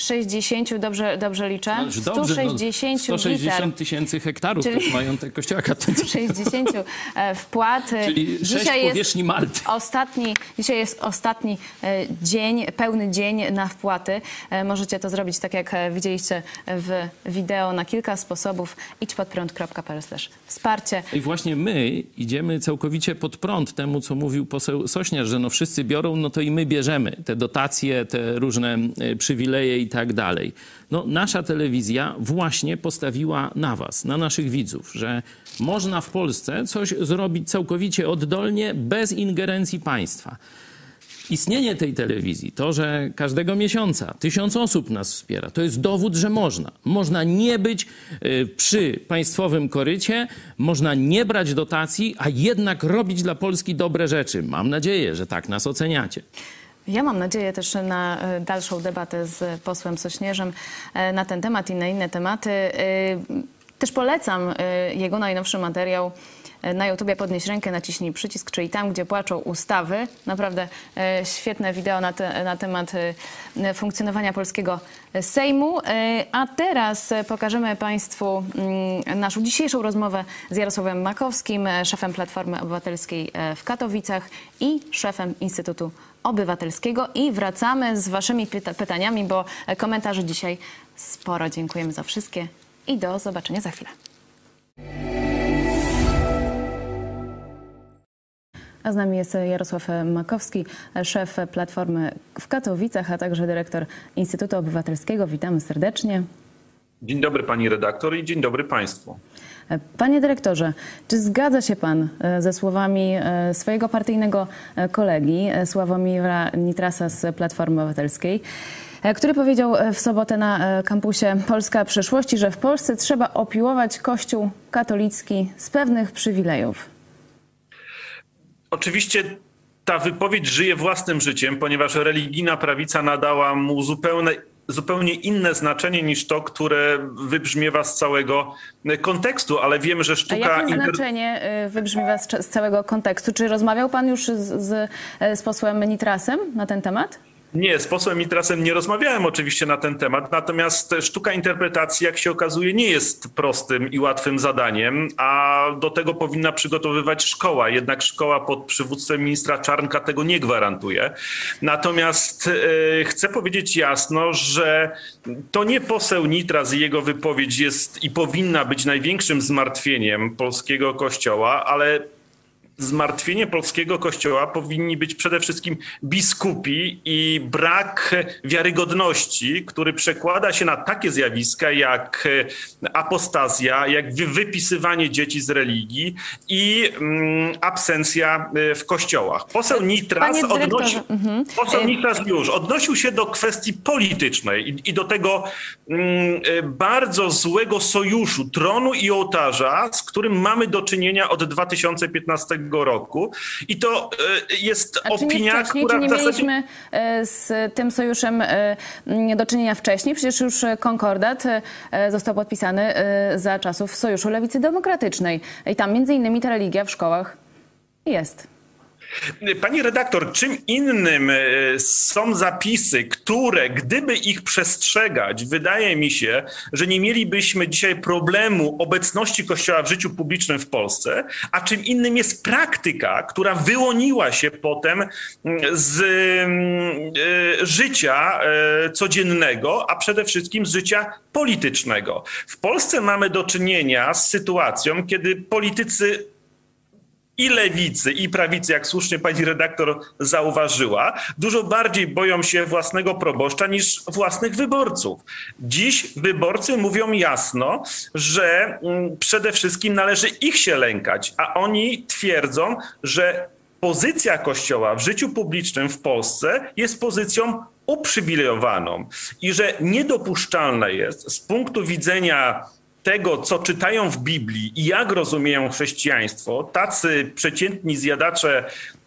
160, dobrze liczę? No, dobrze, 160 tysięcy hektarów czyli też mają te kościoła katolickie. 160 wpłat. Czyli 6 powierzchni Malty. Dzisiaj jest ostatni dzień, pełny dzień na wpłaty. Możecie to zrobić tak, jak widzieliście w wideo, na kilka sposobów. idźpodprąd.pl/wsparcie. I właśnie my idziemy całkowicie pod prąd temu, co mówił poseł Sośnierz, że no wszyscy biorą, no to i my bierzemy te dotacje, te różne przywileje i tak dalej. No, nasza telewizja właśnie postawiła na was, na naszych widzów, że można w Polsce coś zrobić całkowicie oddolnie, bez ingerencji państwa. Istnienie tej telewizji, to, że każdego miesiąca 1000 osób nas wspiera, to jest dowód, że można. Można nie być przy państwowym korycie, można nie brać dotacji, a jednak robić dla Polski dobre rzeczy. Mam nadzieję, że tak nas oceniacie. Ja mam nadzieję też na dalszą debatę z posłem Sośnierzem na ten temat i na inne tematy. Też polecam jego najnowszy materiał na YouTubie. Podnieś rękę, naciśnij przycisk, czyli tam, gdzie płaczą ustawy. Naprawdę świetne wideo na temat funkcjonowania polskiego Sejmu. A teraz pokażemy Państwu naszą dzisiejszą rozmowę z Jarosławem Makowskim, szefem Platformy Obywatelskiej w Katowicach i szefem Instytutu Obywatelskiego. I wracamy z waszymi pytaniami, bo komentarzy dzisiaj sporo. Dziękujemy za wszystkie i do zobaczenia za chwilę. A z nami jest Jarosław Makowski, szef Platformy w Katowicach, a także dyrektor Instytutu Obywatelskiego. Witamy serdecznie. Dzień dobry pani redaktor i dzień dobry państwu. Panie dyrektorze, czy zgadza się pan ze słowami swojego partyjnego kolegi Sławomira Nitrasa z Platformy Obywatelskiej, który powiedział w sobotę na kampusie Polska Przyszłości, że w Polsce trzeba opiłować Kościół katolicki z pewnych przywilejów? Oczywiście ta wypowiedź żyje własnym życiem, ponieważ religijna prawica nadała mu zupełnie inne znaczenie niż to, które wybrzmiewa z całego kontekstu, ale wiem, że sztuka... A jakie znaczenie wybrzmiewa z całego kontekstu? Czy rozmawiał pan już z posłem Nitrasem na ten temat? Nie, z posłem Nitrasem nie rozmawiałem oczywiście na ten temat, natomiast sztuka interpretacji, jak się okazuje, nie jest prostym i łatwym zadaniem, a do tego powinna przygotowywać szkoła. Jednak szkoła pod przywództwem ministra Czarnka tego nie gwarantuje. Natomiast chcę powiedzieć jasno, że to nie poseł Nitras i jego wypowiedź jest i powinna być największym zmartwieniem polskiego Kościoła, ale zmartwienie polskiego Kościoła powinni być przede wszystkim biskupi i brak wiarygodności, który przekłada się na takie zjawiska jak apostazja, jak wypisywanie dzieci z religii i absencja w kościołach. Poseł Nitras odnosił się do kwestii politycznej i do tego bardzo złego sojuszu tronu i ołtarza, z którym mamy do czynienia od 2015 roku. I to jest opinia, która czy nie mieliśmy z tym sojuszem do czynienia wcześniej? Przecież już konkordat został podpisany za czasów Sojuszu Lewicy Demokratycznej. I tam między innymi ta religia w szkołach jest. Pani redaktor, czym innym są zapisy, które gdyby ich przestrzegać, wydaje mi się, że nie mielibyśmy dzisiaj problemu obecności Kościoła w życiu publicznym w Polsce, a czym innym jest praktyka, która wyłoniła się potem z życia codziennego, a przede wszystkim z życia politycznego. W Polsce mamy do czynienia z sytuacją, kiedy politycy i lewicy, i prawicy, jak słusznie pani redaktor zauważyła, dużo bardziej boją się własnego proboszcza niż własnych wyborców. Dziś wyborcy mówią jasno, że przede wszystkim należy ich się lękać, a oni twierdzą, że pozycja Kościoła w życiu publicznym w Polsce jest pozycją uprzywilejowaną i że niedopuszczalne jest z punktu widzenia tego, co czytają w Biblii i jak rozumieją chrześcijaństwo, tacy przeciętni zjadacze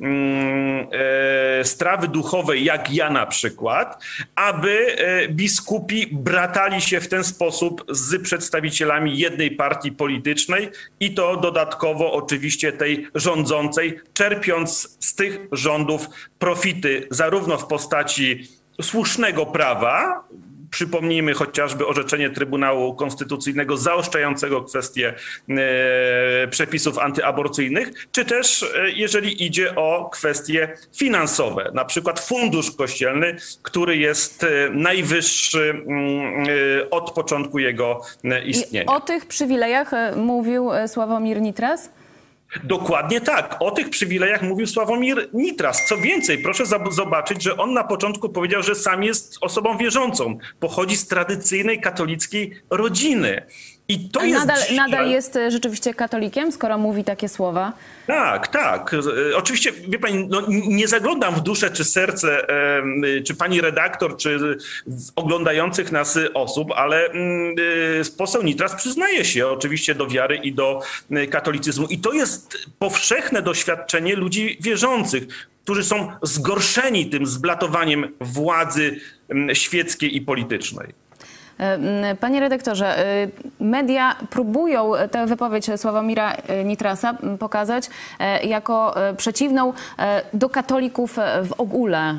strawy duchowej, jak ja na przykład, aby biskupi bratali się w ten sposób z przedstawicielami jednej partii politycznej i to dodatkowo oczywiście tej rządzącej, czerpiąc z tych rządów profity zarówno w postaci słusznego prawa, Przypomnijmy chociażby orzeczenie Trybunału Konstytucyjnego zaostrzającego kwestie przepisów antyaborcyjnych, czy też jeżeli idzie o kwestie finansowe, na przykład fundusz kościelny, który jest najwyższy od początku jego istnienia. I o tych przywilejach mówił Sławomir Nitras? Dokładnie tak. O tych przywilejach mówił Sławomir Nitras. Co więcej, proszę zobaczyć, że on na początku powiedział, że sam jest osobą wierzącą. Pochodzi z tradycyjnej katolickiej rodziny. I to jest nadal jest rzeczywiście katolikiem, skoro mówi takie słowa? Tak, tak. Oczywiście, wie pani, no, nie zaglądam w duszę czy serce, czy pani redaktor, czy oglądających nas osób, ale poseł Nitras przyznaje się oczywiście do wiary i do katolicyzmu. I to jest powszechne doświadczenie ludzi wierzących, którzy są zgorszeni tym zblatowaniem władzy świeckiej i politycznej. Panie redaktorze, media próbują tę wypowiedź Sławomira Nitrasa pokazać jako przeciwną do katolików w ogóle.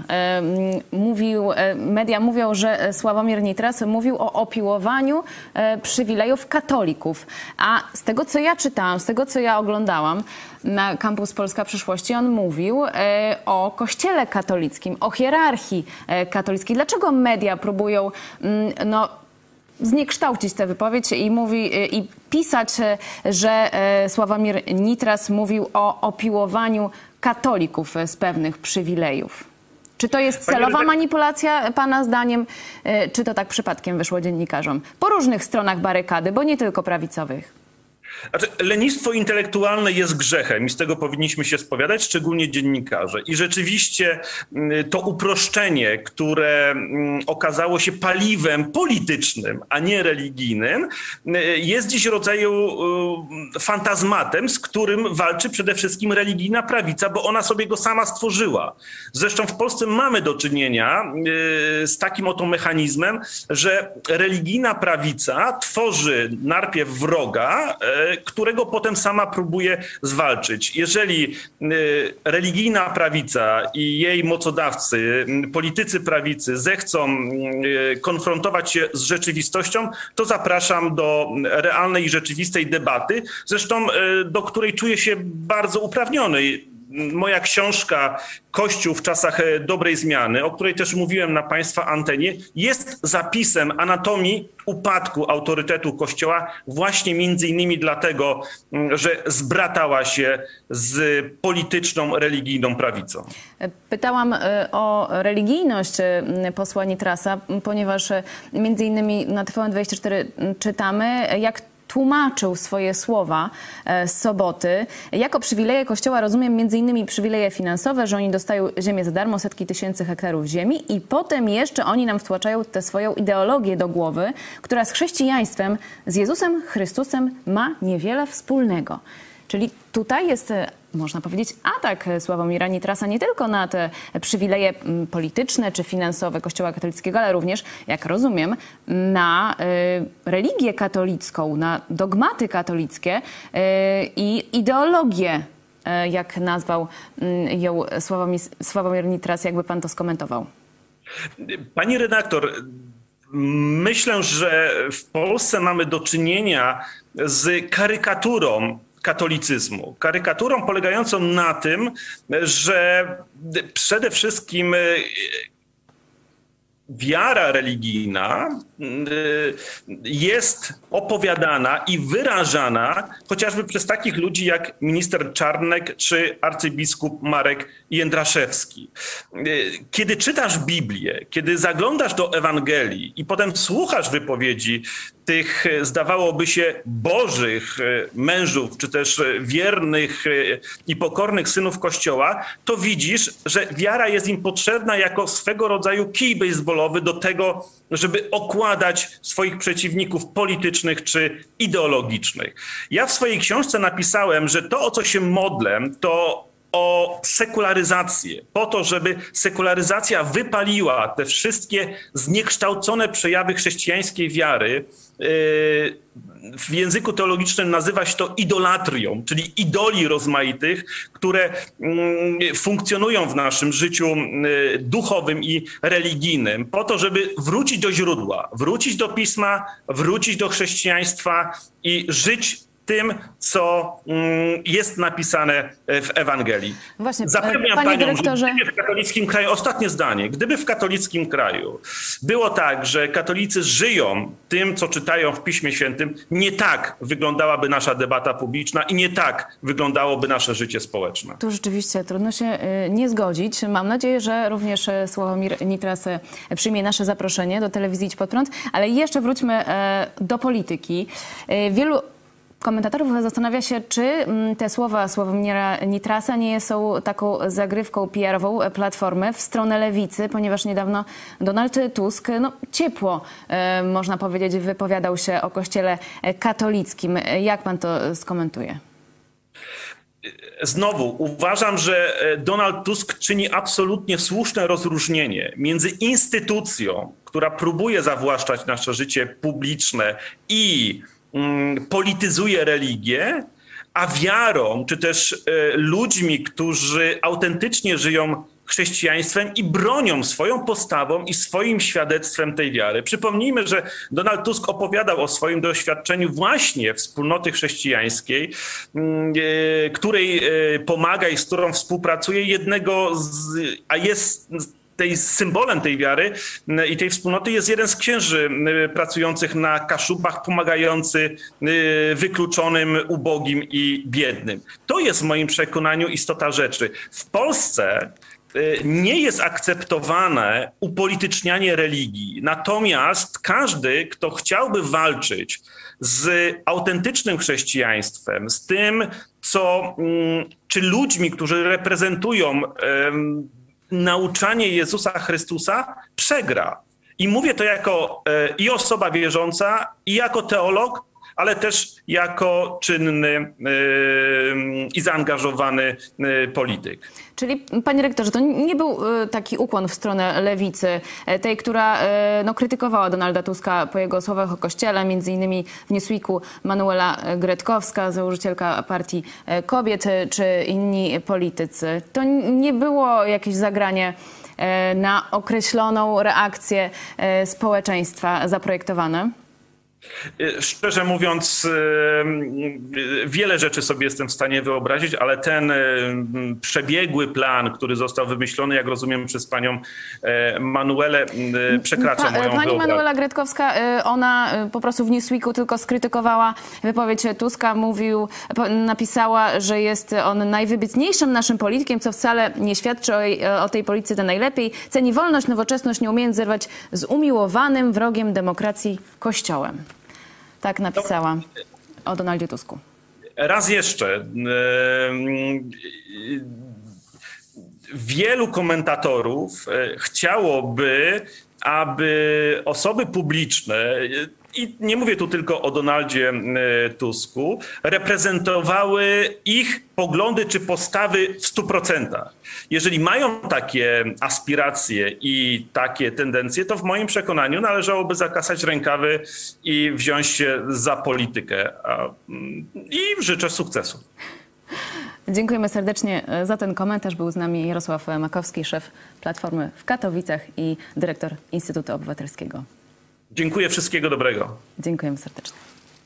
Media mówią, że Sławomir Nitras mówił o opiłowaniu przywilejów katolików. A z tego, co ja czytałam, z tego, co ja oglądałam na Campus Polska Przyszłości, on mówił o Kościele katolickim, o hierarchii katolickiej. Dlaczego media próbują zniekształcić tę wypowiedź i pisać, że Sławomir Nitras mówił o opiłowaniu katolików z pewnych przywilejów? Czy to jest celowa manipulacja pana zdaniem, czy to tak przypadkiem wyszło dziennikarzom? Po różnych stronach barykady, bo nie tylko prawicowych. Znaczy, lenistwo intelektualne jest grzechem i z tego powinniśmy się spowiadać, szczególnie dziennikarze. I rzeczywiście to uproszczenie, które okazało się paliwem politycznym, a nie religijnym, jest dziś rodzaju fantazmatem, z którym walczy przede wszystkim religijna prawica, bo ona sobie go sama stworzyła. Zresztą w Polsce mamy do czynienia z takim oto mechanizmem, że religijna prawica tworzy najpierw wroga, którego potem sama próbuje zwalczyć. Jeżeli religijna prawica i jej mocodawcy, politycy prawicy zechcą konfrontować się z rzeczywistością, to zapraszam do realnej i rzeczywistej debaty, zresztą do której czuję się bardzo uprawniony. Moja książka Kościół w czasach dobrej zmiany, o której też mówiłem na państwa antenie, jest zapisem anatomii upadku autorytetu Kościoła właśnie między innymi dlatego, że zbratała się z polityczną, religijną prawicą. Pytałam o religijność posła Nitrasa, ponieważ między innymi na TVN24 czytamy, jak tłumaczył swoje słowa z soboty. Jako przywileje Kościoła rozumiem m.in. przywileje finansowe, że oni dostają ziemię za darmo, setki tysięcy hektarów ziemi i potem jeszcze oni nam wtłaczają tę swoją ideologię do głowy, która z chrześcijaństwem, z Jezusem Chrystusem ma niewiele wspólnego. Czyli tutaj jest, można powiedzieć, atak Sławomira Nitrasa nie tylko na te przywileje polityczne czy finansowe Kościoła katolickiego, ale również, jak rozumiem, na religię katolicką, na dogmaty katolickie i ideologię, jak nazwał ją Sławomir Nitras. Jakby pan to skomentował? Pani redaktor, myślę, że w Polsce mamy do czynienia z karykaturą katolicyzmu. Karykaturą polegającą na tym, że przede wszystkim wiara religijna jest opowiadana i wyrażana chociażby przez takich ludzi jak minister Czarnek czy arcybiskup Marek Jędraszewski. Kiedy czytasz Biblię, kiedy zaglądasz do Ewangelii i potem słuchasz wypowiedzi tych, zdawałoby się, bożych mężów, czy też wiernych i pokornych synów Kościoła, to widzisz, że wiara jest im potrzebna jako swego rodzaju kij bejsbolowy do tego, żeby okładać swoich przeciwników politycznych czy ideologicznych. Ja w swojej książce napisałem, że to, o co się modlę, to o sekularyzację, po to, żeby sekularyzacja wypaliła te wszystkie zniekształcone przejawy chrześcijańskiej wiary. W języku teologicznym nazywa się to idolatrią, czyli idoli rozmaitych, które funkcjonują w naszym życiu duchowym i religijnym, po to, żeby wrócić do źródła, wrócić do Pisma, wrócić do chrześcijaństwa i żyć tym, co jest napisane w Ewangelii. Właśnie, Zapewniam panie panią, dyrektorze... że gdyby w katolickim kraju, ostatnie zdanie, gdyby w katolickim kraju było tak, że katolicy żyją tym, co czytają w Piśmie Świętym, nie tak wyglądałaby nasza debata publiczna i nie tak wyglądałoby nasze życie społeczne. Tu rzeczywiście trudno się nie zgodzić. Mam nadzieję, że również Sławomir Nitras przyjmie nasze zaproszenie do telewizji Idź Pod Prąd, ale jeszcze wróćmy do polityki. Wielu komentatorów zastanawia się, czy te słowa Sławomira Nitrasa nie są taką zagrywką PR-ową Platformy w stronę lewicy, ponieważ niedawno Donald Tusk ciepło, można powiedzieć, wypowiadał się o Kościele katolickim. Jak pan to skomentuje? Znowu, uważam, że Donald Tusk czyni absolutnie słuszne rozróżnienie między instytucją, która próbuje zawłaszczać nasze życie publiczne i polityzuje religię, a wiarą, czy też ludźmi, którzy autentycznie żyją chrześcijaństwem i bronią swoją postawą i swoim świadectwem tej wiary. Przypomnijmy, że Donald Tusk opowiadał o swoim doświadczeniu właśnie wspólnoty chrześcijańskiej, której pomaga i z którą współpracuje, a jest tej symbolem tej wiary i tej wspólnoty jest jeden z księży pracujących na Kaszubach, pomagający wykluczonym, ubogim i biednym. To jest w moim przekonaniu istota rzeczy. W Polsce nie jest akceptowane upolitycznianie religii. Natomiast każdy, kto chciałby walczyć z autentycznym chrześcijaństwem, z tym, czy ludźmi, którzy reprezentują nauczanie Jezusa Chrystusa, przegra. I mówię to jako i osoba wierząca, i jako teolog, ale też jako czynny i zaangażowany polityk. Czyli, panie rektorze, to nie był taki ukłon w stronę lewicy, tej, która krytykowała Donalda Tuska po jego słowach o Kościele, między innymi w Newsweeku Manuela Gretkowska, założycielka Partii Kobiet, czy inni politycy. To nie było jakieś zagranie na określoną reakcję społeczeństwa zaprojektowane? Szczerze mówiąc, wiele rzeczy sobie jestem w stanie wyobrazić, ale ten przebiegły plan, który został wymyślony, jak rozumiem, przez panią Manuelę, przekracza moją wyobraźnię. Pani Manuela Gretkowska, ona po prostu w Newsweeku tylko skrytykowała wypowiedź Tuska, napisała, że jest on najwybitniejszym naszym politykiem, co wcale nie świadczy o tej polityce najlepiej. Ceni wolność, nowoczesność, nie umiejąc zerwać z umiłowanym wrogiem demokracji Kościołem. Tak napisała o Donaldzie Tusku. Raz jeszcze. Wielu komentatorów chciałoby, aby osoby publiczne, i nie mówię tu tylko o Donaldzie Tusku, reprezentowały ich poglądy czy postawy w 100%. Jeżeli mają takie aspiracje i takie tendencje, to w moim przekonaniu należałoby zakasać rękawy i wziąć się za politykę. I życzę sukcesu. Dziękujemy serdecznie za ten komentarz. Był z nami Jarosław Makowski, szef Platformy w Katowicach i dyrektor Instytutu Obywatelskiego. Dziękuję, wszystkiego dobrego. Dziękujemy serdecznie.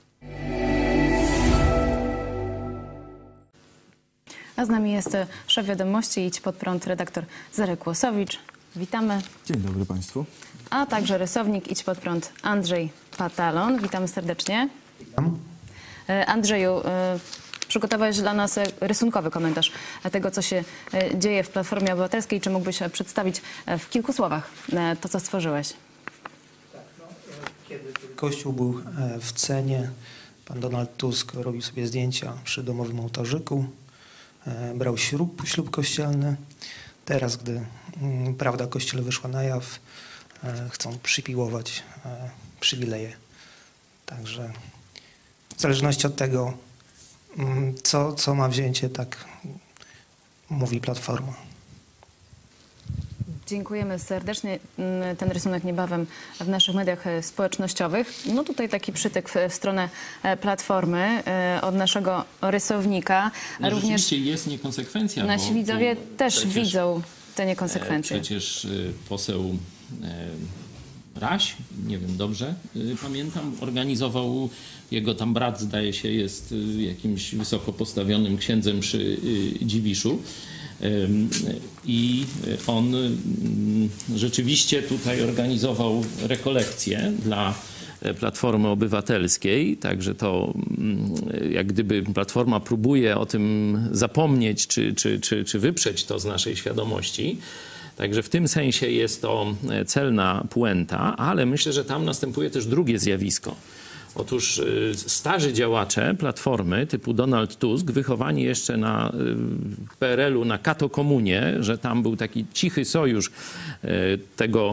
A z nami jest szef wiadomości Idź Pod Prąd, redaktor Zarek Łosowicz. Witamy. Dzień dobry Państwu. A także rysownik Idź Pod Prąd Andrzej Patalon. Witamy serdecznie. Witam. Andrzeju, przygotowałeś dla nas rysunkowy komentarz tego, co się dzieje w Platformie Obywatelskiej. Czy mógłbyś przedstawić w kilku słowach to, co stworzyłeś? Kiedy Kościół był w cenie, pan Donald Tusk robił sobie zdjęcia przy domowym ołtarzyku, brał ślub kościelny. Teraz, gdy prawda o Kościele wyszła na jaw, chcą przypiłować przywileje. Także w zależności od tego, co ma wzięcie, tak mówi Platforma. Dziękujemy serdecznie. Ten rysunek niebawem w naszych mediach społecznościowych. No tutaj taki przytyk w stronę Platformy od naszego rysownika. No, również rzeczywiście jest niekonsekwencja. nasi widzowie też widzą te niekonsekwencje. Przecież poseł Raś, nie wiem dobrze, pamiętam, organizował, jego tam brat zdaje się jest jakimś wysoko postawionym księdzem przy Dziwiszu. I on rzeczywiście tutaj organizował rekolekcje dla Platformy Obywatelskiej, także to jak gdyby Platforma próbuje o tym zapomnieć czy wyprzeć to z naszej świadomości. Także w tym sensie jest to celna puenta, ale myślę, że tam następuje też drugie zjawisko. Otóż starzy działacze Platformy typu Donald Tusk, wychowani jeszcze na PRL-u, na katokomunie, że tam był taki cichy sojusz tego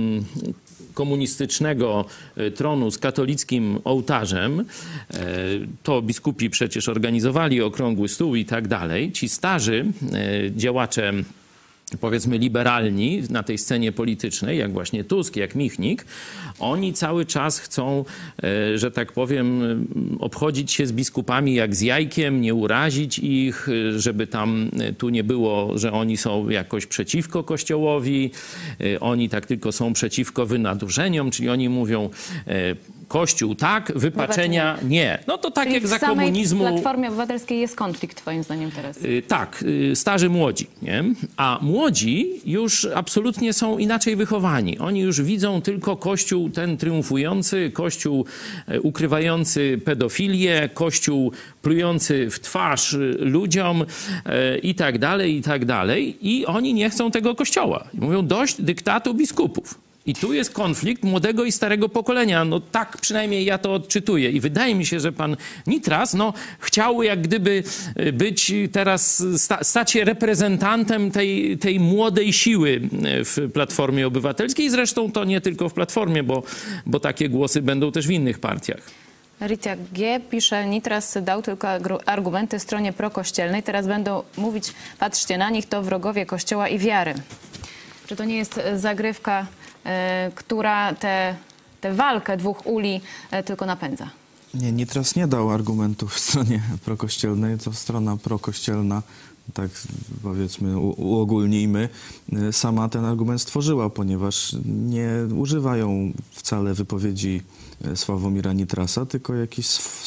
komunistycznego tronu z katolickim ołtarzem. To biskupi przecież organizowali okrągły stół i tak dalej. Ci starzy działacze, powiedzmy liberalni na tej scenie politycznej, jak właśnie Tusk, jak Michnik, oni cały czas chcą, że tak powiem, obchodzić się z biskupami jak z jajkiem, nie urazić ich, żeby tam tu nie było, że oni są jakoś przeciwko Kościołowi, oni tak tylko są przeciwko wynadurzeniom, czyli oni mówią Kościół tak, wypaczenia nie. No to tak czyli jak za w samej komunizmu. W Platformie Obywatelskiej jest konflikt, twoim zdaniem teraz? Tak, starzy młodzi, nie? A młodzi już absolutnie są inaczej wychowani. Oni już widzą tylko Kościół ten triumfujący, Kościół ukrywający pedofilię, Kościół plujący w twarz ludziom i tak dalej, i tak dalej. I oni nie chcą tego Kościoła. Mówią dość dyktatu biskupów. I tu jest konflikt młodego i starego pokolenia. No tak przynajmniej ja to odczytuję. I wydaje mi się, że pan Nitras chciał jak gdyby być teraz, stać się reprezentantem tej młodej siły w Platformie Obywatelskiej. Zresztą to nie tylko w Platformie, bo takie głosy będą też w innych partiach. Ritia G. pisze, Nitras dał tylko argumenty stronie prokościelnej. Teraz będą mówić, patrzcie na nich, to wrogowie Kościoła i wiary. Czy to nie jest zagrywka, która tę walkę dwóch uli tylko napędza? Nie, Nitras nie dał argumentów w stronie prokościelnej, to strona prokościelna, tak powiedzmy uogólnijmy, sama ten argument stworzyła, ponieważ nie używają wcale wypowiedzi Sławomira Nitrasa, tylko jakąś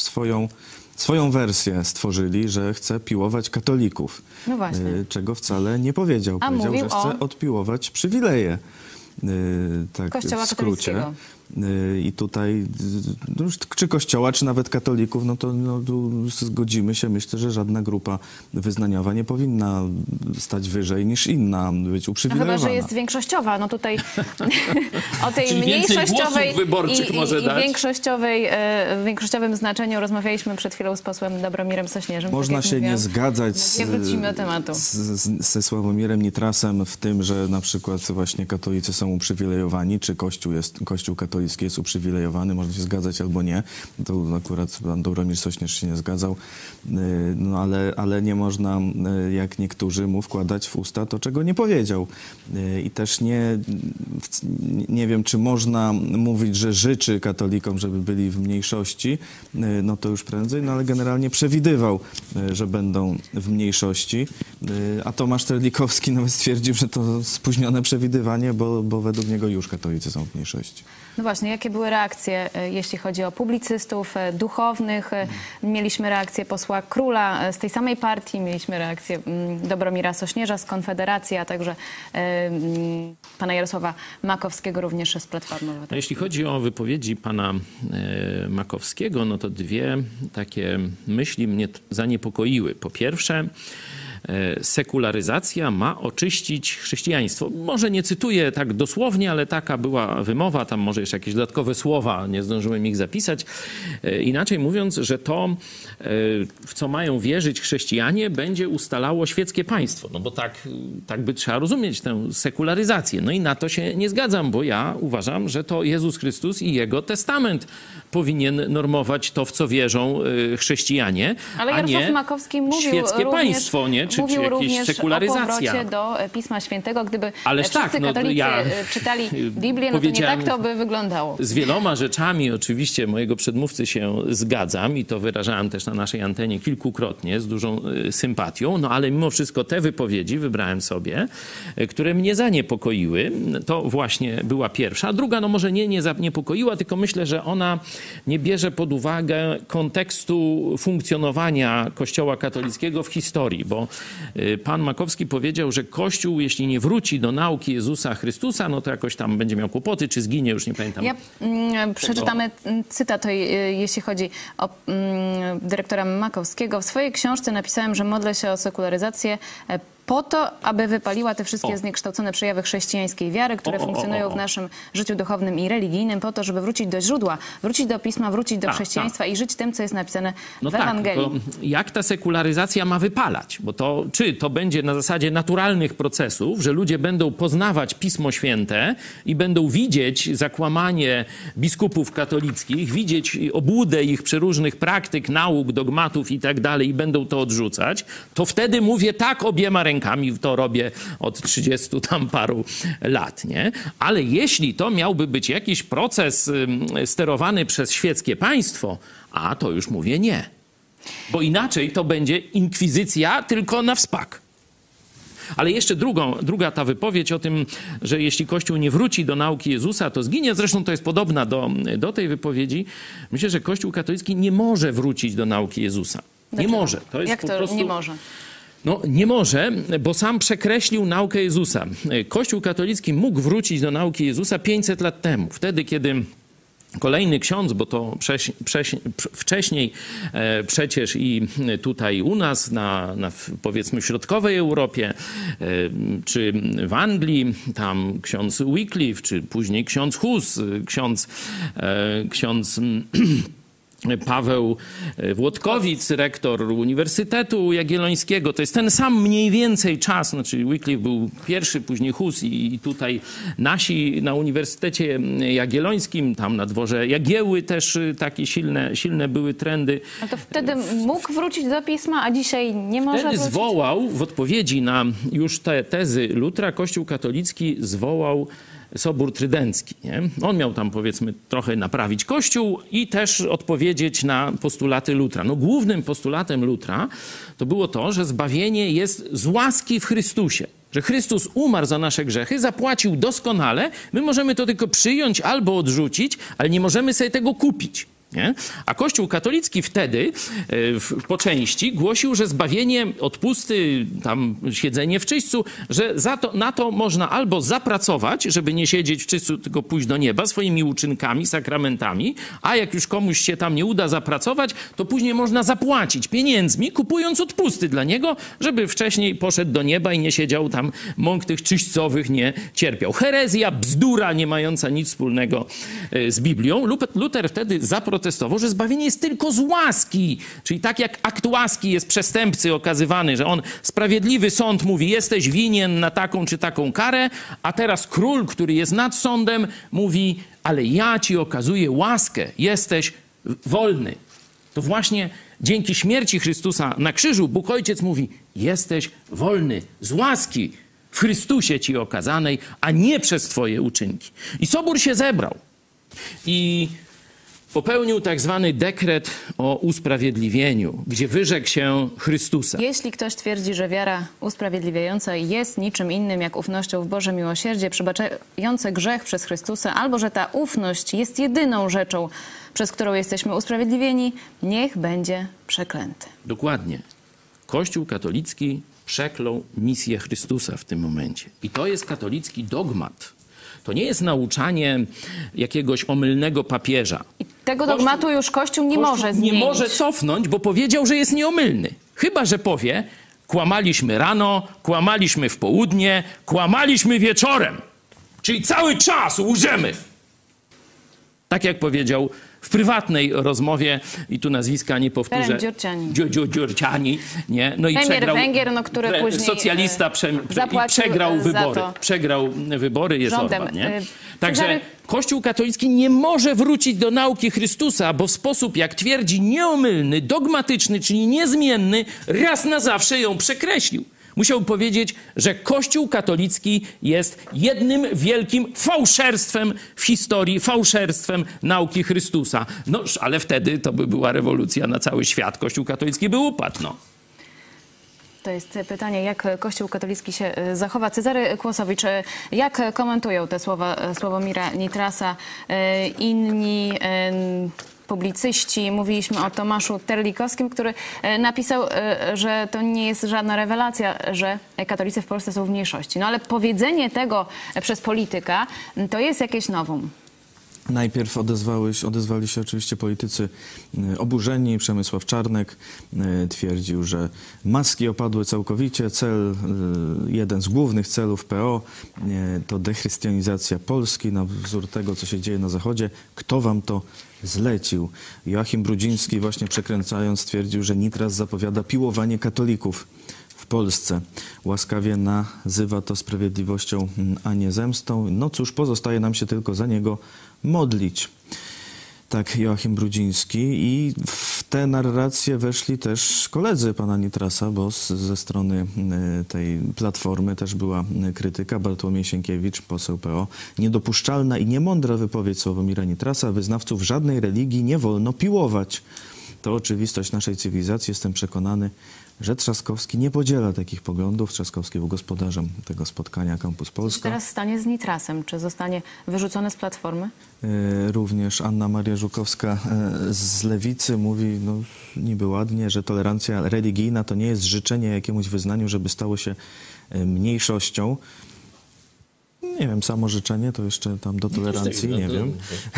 swoją wersję stworzyli, że chce piłować katolików. No właśnie. Czego wcale nie powiedział. Powiedział, że chce odpiłować przywileje. Tak, Kościoła w skrócie. katolickiego. I tutaj, czy Kościoła, czy nawet katolików, tu zgodzimy się, myślę, że żadna grupa wyznaniowa nie powinna stać wyżej niż inna, być uprzywilejowana. Chyba, że jest większościowa. No tutaj o tej czyli mniejszościowej i większościowym znaczeniu rozmawialiśmy przed chwilą z posłem Dobromirem Sośnierzem. Można tak się mówiłam, nie zgadzać wrócimy do tematu. ze Sławomirem Nitrasem w tym, że na przykład właśnie katolicy są uprzywilejowani, czy Kościół katolicki jest uprzywilejowany, można się zgadzać albo nie. To akurat pan Dobromir Sośnierz się nie zgadzał, ale nie można, jak niektórzy, mu wkładać w usta to, czego nie powiedział. I też nie wiem, czy można mówić, że życzy katolikom, żeby byli w mniejszości, no to już prędzej, ale generalnie przewidywał, że będą w mniejszości. A Tomasz Terlikowski nawet stwierdził, że to spóźnione przewidywanie, bo według niego już katolicy są w mniejszości. No właśnie, jakie były reakcje, jeśli chodzi o publicystów, duchownych? Mieliśmy reakcję posła Króla z tej samej partii, mieliśmy reakcję Dobromira Sośnierza z Konfederacji, a także pana Jarosława Makowskiego również z Platformy Obywatelskiej. No, jeśli chodzi o wypowiedzi pana Makowskiego, no to dwie takie myśli mnie zaniepokoiły. Po pierwsze, sekularyzacja ma oczyścić chrześcijaństwo. Może nie cytuję tak dosłownie, ale taka była wymowa, tam może jeszcze jakieś dodatkowe słowa, nie zdążyłem ich zapisać. Inaczej mówiąc, że to, w co mają wierzyć chrześcijanie, będzie ustalało świeckie państwo. No bo tak by trzeba rozumieć tę sekularyzację. No i na to się nie zgadzam, bo ja uważam, że to Jezus Chrystus i Jego testament powinien normować to, w co wierzą chrześcijanie, ale a Jarosław nie Makowski mówił świeckie również, państwo, nie? Czy mówił jakieś również sekularyzacja. o powrocie do Pisma Świętego. Gdyby Ależ wszyscy tak, no, katolicy ja czytali Biblię, no to nie tak to by wyglądało. Z wieloma rzeczami oczywiście mojego przedmówcy się zgadzam i to wyrażałem też na naszej antenie kilkukrotnie z dużą sympatią, no ale mimo wszystko te wypowiedzi wybrałem sobie, które mnie zaniepokoiły. To właśnie była pierwsza. A druga, no może nie zaniepokoiła, tylko myślę, że ona nie bierze pod uwagę kontekstu funkcjonowania Kościoła katolickiego w historii, bo pan Makowski powiedział, że Kościół, jeśli nie wróci do nauki Jezusa Chrystusa, no to jakoś tam będzie miał kłopoty, czy zginie, już nie pamiętam. Przeczytamy cytat, jeśli chodzi o dyrektora Makowskiego. W swojej książce napisałem, że modlę się o sekularyzację po to, aby wypaliła te wszystkie zniekształcone przejawy chrześcijańskiej wiary, które funkcjonują w naszym życiu duchownym i religijnym, po to, żeby wrócić do źródła, wrócić do Pisma, wrócić do chrześcijaństwa i żyć tym, co jest napisane w Ewangelii. Jak ta sekularyzacja ma wypalać? Bo czy to będzie na zasadzie naturalnych procesów, że ludzie będą poznawać Pismo Święte i będą widzieć zakłamanie biskupów katolickich, widzieć obłudę ich przeróżnych praktyk, nauk, dogmatów i tak dalej i będą to odrzucać, to wtedy mówię tak obiema rękami, to robię od 30 tam paru lat, nie? Ale jeśli to miałby być jakiś proces sterowany przez świeckie państwo, to już mówię nie. Bo inaczej to będzie inkwizycja tylko na wspak. Ale jeszcze druga ta wypowiedź o tym, że jeśli Kościół nie wróci do nauki Jezusa, to zginie. Zresztą to jest podobna do tej wypowiedzi. Myślę, że Kościół katolicki nie może wrócić do nauki Jezusa. Nie może. To jest Jak to po prostu... nie może? No nie może, bo sam przekreślił naukę Jezusa. Kościół katolicki mógł wrócić do nauki Jezusa 500 lat temu. Wtedy, kiedy kolejny ksiądz, bo to wcześniej przecież i tutaj u nas, powiedzmy w środkowej Europie, czy w Anglii, tam ksiądz Wycliffe, czy później ksiądz Hus, ksiądz Paweł Włodkowic, rektor Uniwersytetu Jagiellońskiego. To jest ten sam mniej więcej czas, znaczy Wycliffe był pierwszy, później Hus i tutaj nasi na Uniwersytecie Jagiellońskim, tam na dworze Jagieły też takie silne były trendy. A to wtedy mógł wrócić do Pisma, a dzisiaj nie może wtedy wrócić? Zwołał, w odpowiedzi na już te tezy Lutra, Kościół katolicki zwołał Sobór Trydencki. Nie? On miał tam, powiedzmy, trochę naprawić Kościół i też odpowiedzieć na postulaty Lutra. No, głównym postulatem Lutra to było to, że zbawienie jest z łaski w Chrystusie. Że Chrystus umarł za nasze grzechy, zapłacił doskonale. My możemy to tylko przyjąć albo odrzucić, ale nie możemy sobie tego kupić. Nie? A Kościół katolicki wtedy po części głosił, że zbawienie, odpusty, tam siedzenie w czyśćcu, że na to można albo zapracować, żeby nie siedzieć w czyśćcu, tylko pójść do nieba swoimi uczynkami, sakramentami, a jak już komuś się tam nie uda zapracować, to później można zapłacić pieniędzmi, kupując odpusty dla niego, żeby wcześniej poszedł do nieba i nie siedział tam, mąk tych czyśćcowych nie cierpiał. Herezja, bzdura nie mająca nic wspólnego z Biblią. Luter wtedy zaprotestował, że zbawienie jest tylko z łaski. Czyli tak jak akt łaski jest przestępcy okazywany, że on sprawiedliwy sąd mówi, jesteś winien na taką czy taką karę, a teraz król, który jest nad sądem, mówi, ale ja ci okazuję łaskę, jesteś wolny. To właśnie dzięki śmierci Chrystusa na krzyżu Bóg Ojciec mówi, jesteś wolny z łaski w Chrystusie ci okazanej, a nie przez twoje uczynki. I Sobór się zebrał i popełnił tak zwany dekret o usprawiedliwieniu, gdzie wyrzekł się Chrystusa. Jeśli ktoś twierdzi, że wiara usprawiedliwiająca jest niczym innym jak ufnością w Boże miłosierdzie, przebaczające grzech przez Chrystusa, albo że ta ufność jest jedyną rzeczą, przez którą jesteśmy usprawiedliwieni, niech będzie przeklęty. Dokładnie. Kościół katolicki przeklął misję Chrystusa w tym momencie. I to jest katolicki dogmat. To nie jest nauczanie jakiegoś omylnego papieża. I tego dogmatu już Kościół nie może zmienić. Nie może cofnąć, bo powiedział, że jest nieomylny. Chyba że powie, kłamaliśmy rano, kłamaliśmy w południe, kłamaliśmy wieczorem. Czyli cały czas łżemy. Tak jak powiedział w prywatnej rozmowie, i tu nazwiska nie powtórzę. Dziurciani. Nie? No i premier Węgier, który później socjalista przegrał wybory. Przegrał wybory, jest Orban. Nie? Także Kościół katolicki nie może wrócić do nauki Chrystusa, bo w sposób, jak twierdzi, nieomylny, dogmatyczny, czyli niezmienny, raz na zawsze ją przekreślił. Musiał powiedzieć, że Kościół katolicki jest jednym wielkim fałszerstwem w historii, fałszerstwem nauki Chrystusa. No, ale wtedy to by była rewolucja na cały świat. Kościół katolicki by upadł, no. To jest pytanie, jak Kościół katolicki się zachowa. Cezary Kłosowicz, jak komentują te słowa Sławomira Nitrasa inni publicyści? Mówiliśmy o Tomaszu Terlikowskim, który napisał, że to nie jest żadna rewelacja, że katolicy w Polsce są w mniejszości. No ale powiedzenie tego przez polityka to jest jakieś novum. Najpierw odezwali się oczywiście politycy oburzeni. Przemysław Czarnek twierdził, że maski opadły całkowicie. Jeden z głównych celów PO to dechrystianizacja Polski na wzór tego, co się dzieje na Zachodzie. Kto wam to zlecił? Joachim Brudziński, właśnie przekręcając, stwierdził, że Nitras zapowiada piłowanie katolików w Polsce. Łaskawie nazywa to sprawiedliwością, a nie zemstą. No cóż, pozostaje nam się tylko za niego modlić. Tak Joachim Brudziński. I w tę narrację weszli też koledzy pana Nitrasa, bo ze strony tej Platformy też była krytyka. Bartłomiej Sienkiewicz, poseł PO. Niedopuszczalna i niemądra wypowiedź Sławomira Nitrasa. Wyznawców żadnej religii nie wolno piłować. To oczywistość naszej cywilizacji. Jestem przekonany, że Trzaskowski nie podziela takich poglądów. Trzaskowski był gospodarzem tego spotkania Campus Polska. Czy teraz stanie z Nitrasem? Czy zostanie wyrzucony z Platformy? Również Anna Maria Żukowska z Lewicy mówi, no niby ładnie, że tolerancja religijna to nie jest życzenie jakiemuś wyznaniu, żeby stało się mniejszością. Nie wiem, samo życzenie to jeszcze tam do tolerancji, nie wiem.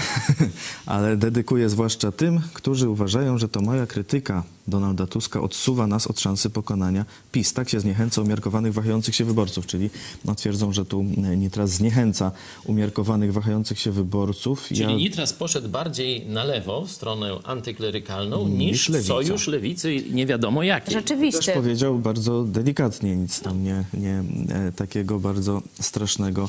Ale dedykuję zwłaszcza tym, którzy uważają, że to moja krytyka Donalda Tuska odsuwa nas od szansy pokonania PiS. Tak się zniechęca umiarkowanych, wahających się wyborców. Czyli twierdzą, że tu Nitras zniechęca umiarkowanych, wahających się wyborców. Czyli Nitras poszedł bardziej na lewo, w stronę antyklerykalną, niż sojusz lewicy nie wiadomo jaki. Rzeczywiście. Też powiedział bardzo delikatnie, nic tam nie takiego bardzo strasznego.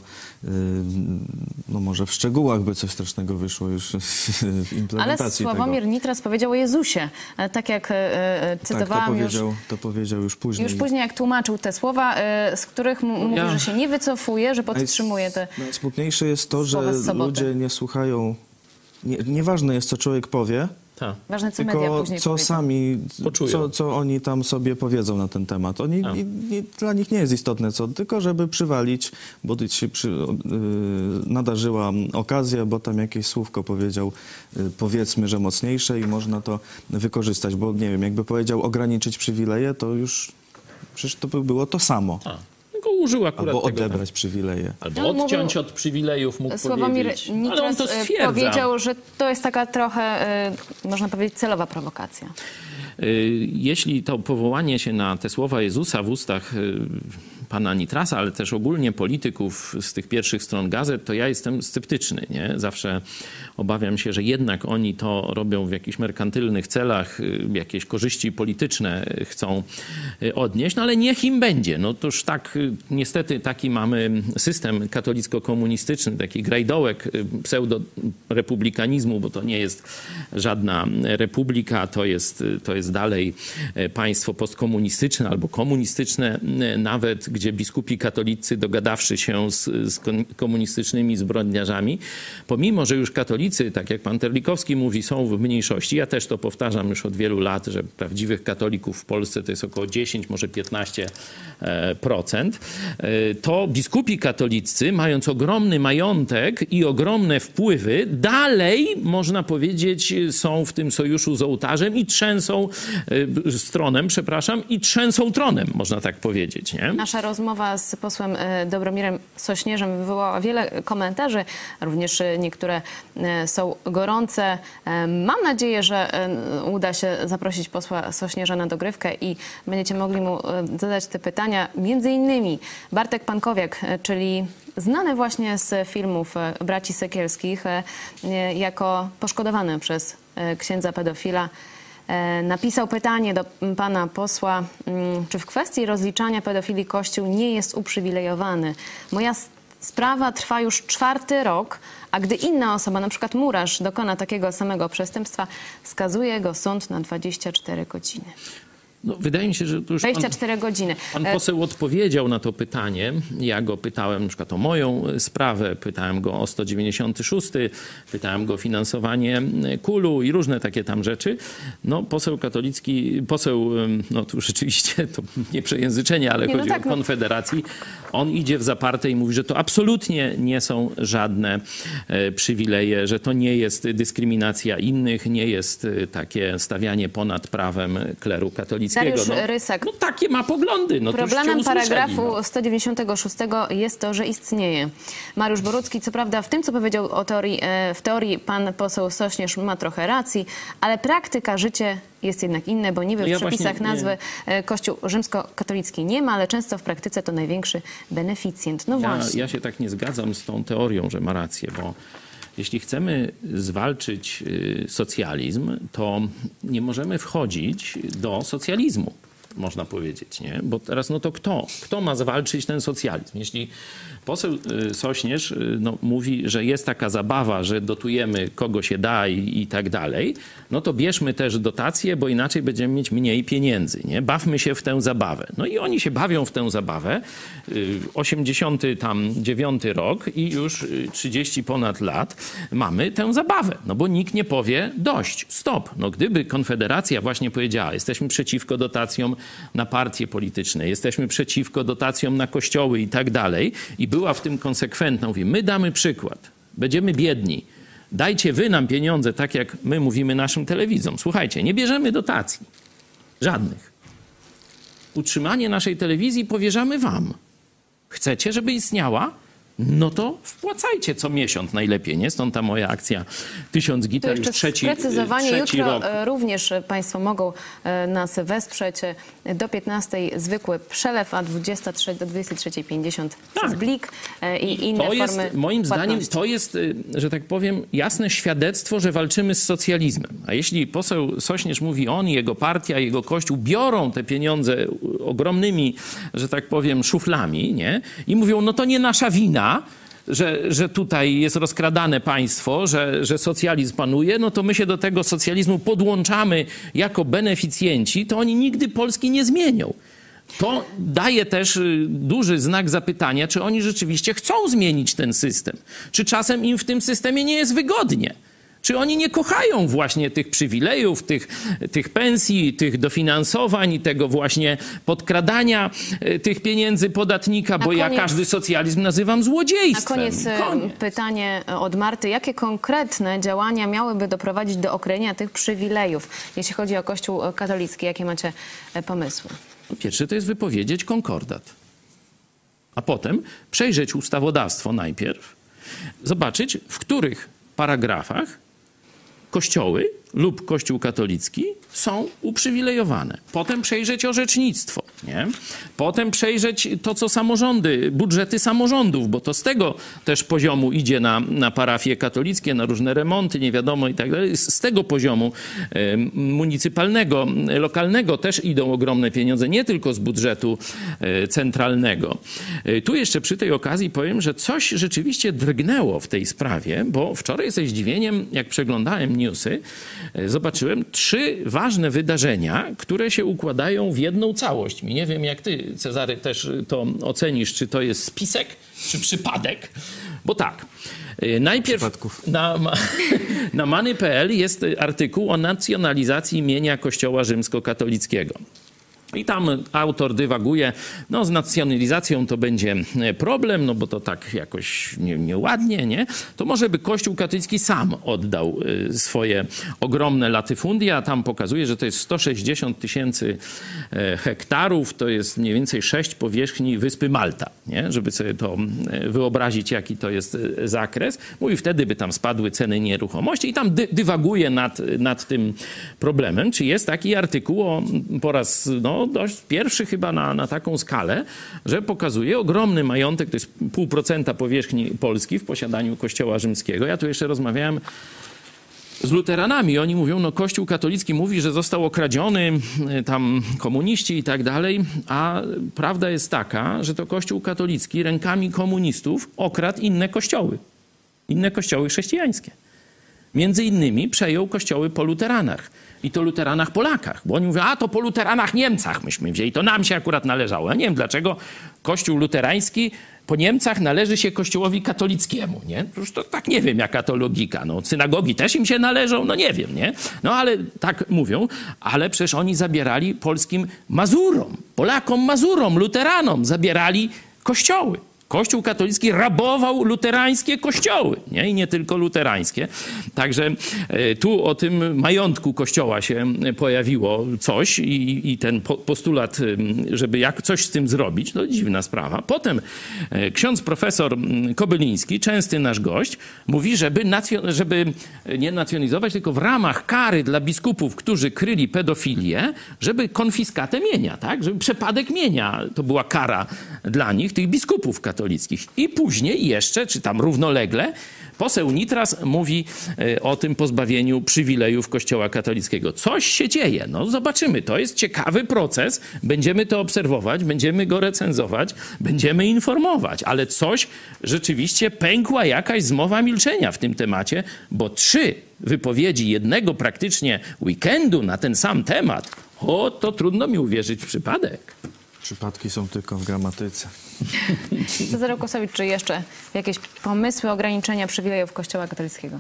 No może w szczegółach by coś strasznego wyszło już w implementacji. Ale Sławomir Nitras powiedział o Jezusie. Tak jak cytowałam tak, to powiedział już później. Już później jak tłumaczył te słowa, z których mówi, że się nie wycofuje, że podtrzymuje te Najsmutniejsze jest to, że ludzie nie słuchają. Nieważne jest, co człowiek powie, ważne, co media później co sami, co oni tam sobie powiedzą na ten temat. Dla nich nie jest istotne co, tylko żeby przywalić, bo się nadarzyła okazja, bo tam jakieś słówko powiedział, powiedzmy, że mocniejsze i można to wykorzystać, bo nie wiem, jakby powiedział ograniczyć przywileje, to już przecież to by było to samo. Tylko użył akurat albo tego, odebrać przywileje. Albo odciąć od przywilejów, mógł Sławomir powiedzieć. Nitras Ale on to stwierdza. powiedział, że to jest taka trochę, można powiedzieć, celowa prowokacja. Jeśli to powołanie się na te słowa Jezusa w ustach pana Nitrasa, ale też ogólnie polityków z tych pierwszych stron gazet, to ja jestem sceptyczny. Nie? Zawsze obawiam się, że jednak oni to robią w jakichś merkantylnych celach, jakieś korzyści polityczne chcą odnieść, no ale niech im będzie. No toż tak, niestety taki mamy system katolicko-komunistyczny, taki grajdołek pseudo-republikanizmu, bo to nie jest żadna republika, to jest dalej państwo postkomunistyczne albo komunistyczne nawet, gdzie biskupi katolicy, dogadawszy się z komunistycznymi zbrodniarzami, pomimo, że już katolicy, tak jak pan Terlikowski mówi, są w mniejszości, ja też to powtarzam już od wielu lat, że prawdziwych katolików w Polsce to jest około 10, może 15%, to biskupi katolicy, mając ogromny majątek i ogromne wpływy, dalej, można powiedzieć, są w tym sojuszu z ołtarzem i trzęsą trzęsą tronem, można tak powiedzieć. Nie? Nasza rozmowa z posłem Dobromirem Sośnierzem wywołała wiele komentarzy, również niektóre są gorące. Mam nadzieję, że uda się zaprosić posła Sośnierza na dogrywkę i będziecie mogli mu zadać te pytania. Między innymi Bartek Pankowiak, czyli znany właśnie z filmów braci Sekielskich jako poszkodowany przez księdza pedofila, napisał pytanie do pana posła, czy w kwestii rozliczania pedofilii Kościół nie jest uprzywilejowany. Moja Sprawa trwa już 4. rok, a gdy inna osoba, na przykład murarz, dokona takiego samego przestępstwa, skazuje go sąd na 24 godziny. No, wydaje mi się, że to już 24 godziny. Pan poseł odpowiedział na to pytanie. Ja go pytałem na przykład o moją sprawę, pytałem go o 196, pytałem go o finansowanie KUL-u i różne takie tam rzeczy. No poseł katolicki, no tu rzeczywiście to nie przejęzyczenie, ale chodzi o Konfederacji. On idzie w zaparte i mówi, że to absolutnie nie są żadne przywileje, że to nie jest dyskryminacja innych, nie jest takie stawianie ponad prawem kleru katolickiego. Dariusz Rysek. No takie ma poglądy. No, problemem paragrafu 196 jest to, że istnieje. Mariusz Borucki, co prawda w tym, co powiedział w teorii pan poseł Sośnierz ma trochę racji, ale praktyka, życie jest jednak inne, bo niby w przepisach nazwy Kościół rzymskokatolicki nie ma, ale często w praktyce to największy beneficjent. No właśnie. Ja się tak nie zgadzam z tą teorią, że ma rację, bo jeśli chcemy zwalczyć socjalizm, to nie możemy wchodzić do socjalizmu, można powiedzieć, nie? Bo teraz no to kto ma zwalczyć ten socjalizm? Jeśli poseł Sośnierz mówi, że jest taka zabawa, że dotujemy kogo się da i tak dalej, no to bierzmy też dotacje, bo inaczej będziemy mieć mniej pieniędzy, nie? Bawmy się w tę zabawę. No i oni się bawią w tę zabawę. 89 rok i już 30 ponad lat mamy tę zabawę. No bo nikt nie powie dość, stop. No gdyby Konfederacja właśnie powiedziała, jesteśmy przeciwko dotacjom na partie polityczne, jesteśmy przeciwko dotacjom na kościoły i tak dalej i była w tym konsekwentna, mówi, my damy przykład, będziemy biedni, dajcie wy nam pieniądze, tak jak my mówimy naszym telewizom. Słuchajcie, nie bierzemy dotacji, żadnych. Utrzymanie naszej telewizji powierzamy wam. Chcecie, żeby istniała? No to wpłacajcie co miesiąc najlepiej, nie? Stąd ta moja akcja 1000 gitar już trzeci jutro rok. Również państwo mogą nas wesprzeć. Do 15 zwykły przelew, a 23 do 23:50 przez Blik i inne formy jest, moim zdaniem to jest, że tak powiem, jasne świadectwo, że walczymy z socjalizmem. A jeśli poseł Sośnierz mówi, on, jego partia, jego kościół biorą te pieniądze ogromnymi, że tak powiem, szuflami, nie? I mówią, no to nie nasza wina, że tutaj jest rozkradane państwo, że socjalizm panuje, no to my się do tego socjalizmu podłączamy jako beneficjenci, to oni nigdy Polski nie zmienią. To daje też duży znak zapytania, czy oni rzeczywiście chcą zmienić ten system. Czy czasem im w tym systemie nie jest wygodnie. Czy oni nie kochają właśnie tych przywilejów, tych pensji, tych dofinansowań, tego właśnie podkradania tych pieniędzy podatnika, bo ja każdy socjalizm nazywam złodziejstwem. Na koniec pytanie od Marty. Jakie konkretne działania miałyby doprowadzić do okrojenia tych przywilejów, jeśli chodzi o Kościół katolicki? Jakie macie pomysły? Pierwsze to jest wypowiedzieć konkordat, a potem przejrzeć ustawodawstwo najpierw, zobaczyć, w których paragrafach kościoły lub Kościół katolicki są uprzywilejowane. Potem przejrzeć orzecznictwo, nie? Potem przejrzeć to, co samorządy, budżety samorządów, bo to z tego też poziomu idzie na parafie katolickie, na różne remonty, nie wiadomo i tak dalej. Z tego poziomu municypalnego, lokalnego też idą ogromne pieniądze, nie tylko z budżetu centralnego. Tu jeszcze przy tej okazji powiem, że coś rzeczywiście drgnęło w tej sprawie, bo wczoraj ze zdziwieniem, jak przeglądałem newsy, zobaczyłem 3 ważne wydarzenia, które się układają w jedną całość. Nie wiem, jak ty, Cezary, też to ocenisz, czy to jest spisek, czy przypadek. Bo tak, najpierw na Many.pl jest artykuł o nacjonalizacji mienia Kościoła rzymskokatolickiego. I tam autor dywaguje, no z nacjonalizacją to będzie problem, no bo to tak jakoś nieładnie, nie? To może by Kościół katolicki sam oddał swoje ogromne latyfundia. Tam pokazuje, że to jest 160 000 hektarów, to jest mniej więcej 6 powierzchni wyspy Malta, nie? Żeby sobie to wyobrazić, jaki to jest zakres. Mówi, wtedy by tam spadły ceny nieruchomości i tam dywaguje nad tym problemem. Czy jest taki artykuł po raz dość pierwszy chyba na taką skalę, że pokazuje ogromny majątek, to jest 0,5% powierzchni Polski w posiadaniu Kościoła rzymskiego. Ja tu jeszcze rozmawiałem z luteranami. Oni mówią, no Kościół katolicki mówi, że został okradziony, tam komuniści i tak dalej, a prawda jest taka, że to Kościół katolicki rękami komunistów okradł inne kościoły chrześcijańskie. Między innymi przejął kościoły po luteranach. I to luteranach Polakach, bo oni mówią, a to po luteranach Niemcach myśmy wzięli, to nam się akurat należało. Ja nie wiem dlaczego Kościół luterański po Niemcach należy się Kościołowi katolickiemu, nie? Już to tak nie wiem, jaka to logika. No, synagogi też im się należą, no nie wiem, nie? No ale tak mówią, ale przecież oni zabierali polskim Mazurom, Polakom Mazurom, luteranom, zabierali kościoły. Kościół katolicki rabował luterańskie kościoły, nie? I nie tylko luterańskie. Także tu o tym majątku kościoła się pojawiło coś i ten postulat, żeby coś z tym zrobić, no dziwna sprawa. Potem ksiądz profesor Kobyliński, częsty nasz gość, mówi, żeby nie nacjonalizować, tylko w ramach kary dla biskupów, którzy kryli pedofilię, żeby konfiskatę mienia, tak? Żeby przepadek mienia, to była kara dla nich, tych biskupów katolickich. I później jeszcze, czy tam równolegle, poseł Nitras mówi o tym pozbawieniu przywilejów Kościoła katolickiego. Coś się dzieje. No zobaczymy. To jest ciekawy proces. Będziemy to obserwować, będziemy go recenzować, będziemy informować. Ale coś rzeczywiście pękła jakaś zmowa milczenia w tym temacie, bo 3 wypowiedzi jednego praktycznie weekendu na ten sam temat, to trudno mi uwierzyć w przypadek. Przypadki są tylko w gramatyce. Cezary Kłosowicz, czy jeszcze jakieś pomysły ograniczenia przywilejów Kościoła katolickiego?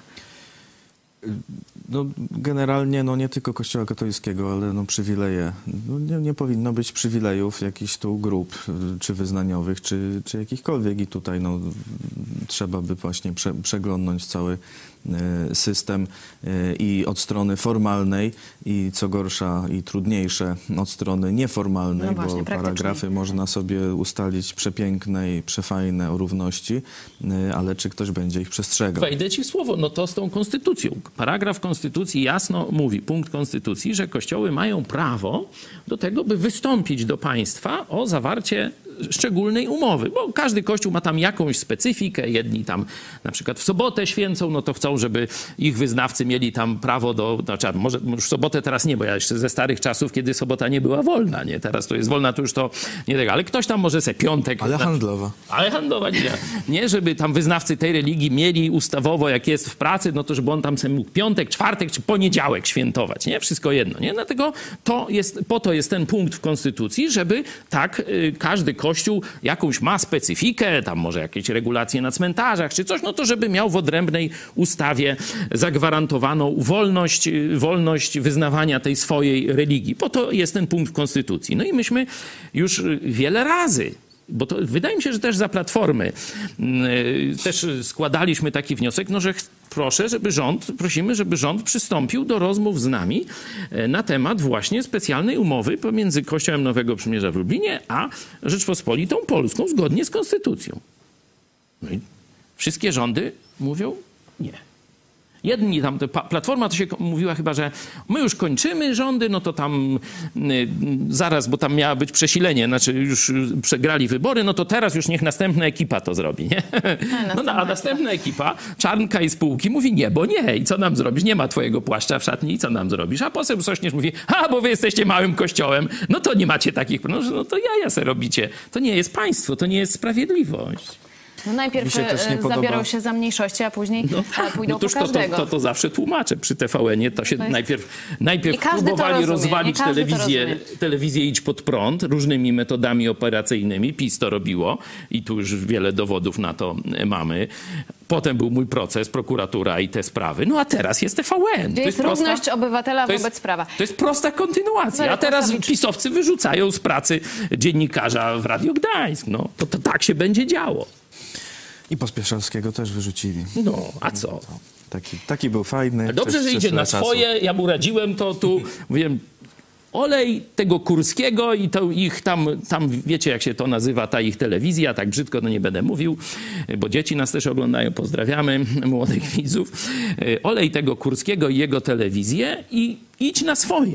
No, generalnie nie tylko Kościoła katolickiego, ale przywileje. No, nie powinno być przywilejów jakichś tu grup, czy wyznaniowych, czy jakichkolwiek. I tutaj trzeba by właśnie przeglądnąć cały system i od strony formalnej i co gorsza i trudniejsze od strony nieformalnej, bo paragrafy można sobie ustalić przepiękne i przefajne o równości, ale czy ktoś będzie ich przestrzegał? Wejdę ci w słowo, no to z tą konstytucją. Paragraf konstytucji jasno mówi, punkt konstytucji, że kościoły mają prawo do tego, by wystąpić do państwa o zawarcie szczególnej umowy, bo każdy kościół ma tam jakąś specyfikę, jedni tam na przykład w sobotę święcą, no to chcą, żeby ich wyznawcy mieli tam prawo może już w sobotę teraz nie, bo ja jeszcze ze starych czasów, kiedy sobota nie była wolna, nie? Teraz to jest wolna, to już to nie tego, ale ktoś tam może sobie piątek... Ale handlowa. Ale handlowa, nie, żeby tam wyznawcy tej religii mieli ustawowo, jak jest w pracy, no to żeby on tam sobie mógł piątek, czwartek czy poniedziałek świętować, nie? Wszystko jedno, nie? Dlatego po to jest ten punkt w konstytucji, żeby tak każdy kościół jakąś ma specyfikę, tam może jakieś regulacje na cmentarzach czy coś, no to żeby miał w odrębnej ustawie zagwarantowaną wolność wyznawania tej swojej religii. Po to jest ten punkt w konstytucji. No i myśmy już wiele razy, bo to wydaje mi się, że też za Platformy też składaliśmy taki wniosek, że prosimy, żeby rząd przystąpił do rozmów z nami na temat właśnie specjalnej umowy pomiędzy Kościołem Nowego Przymierza w Lublinie a Rzeczpospolitą Polską zgodnie z konstytucją. No i wszystkie rządy mówią nie. Jedni tam, Platforma to się mówiła chyba, że my już kończymy rządy, no to tam zaraz, bo tam miało być przesilenie, znaczy już przegrali wybory, no to teraz już niech następna ekipa to zrobi, nie? A następna ekipa, Czarnka i spółki mówi nie, bo nie. I co nam zrobisz? Nie ma twojego płaszcza w szatni i co nam zrobisz? A poseł Sośnierz mówi, bo wy jesteście małym kościołem, no to nie macie takich, no to jaja se robicie. To nie jest państwo, to nie jest sprawiedliwość. No najpierw zabierał się za mniejszości, a później pójdą po każdego. To zawsze tłumaczę przy TVN-ie. To się najpierw próbowali rozwalić telewizję Idź Pod Prąd różnymi metodami operacyjnymi. PiS to robiło i tu już wiele dowodów na to mamy. Potem był mój proces, prokuratura i te sprawy. No a teraz jest TVN. Gdzie jest równość obywatela wobec prawa. To jest prosta kontynuacja. A teraz pisowcy wyrzucają z pracy dziennikarza w Radio Gdańsk. No to tak się będzie działo. I Pospieszalskiego też wyrzucili. No, a co? Taki był fajny. Dobrze, że idzie na swoje. Ja mu radziłem to tu. Mówiłem, olej tego Kurskiego i to ich tam wiecie jak się to nazywa, ta ich telewizja, tak brzydko to nie będę mówił, bo dzieci nas też oglądają, pozdrawiamy młodych widzów. Olej tego Kurskiego i jego telewizję i idź na swoje.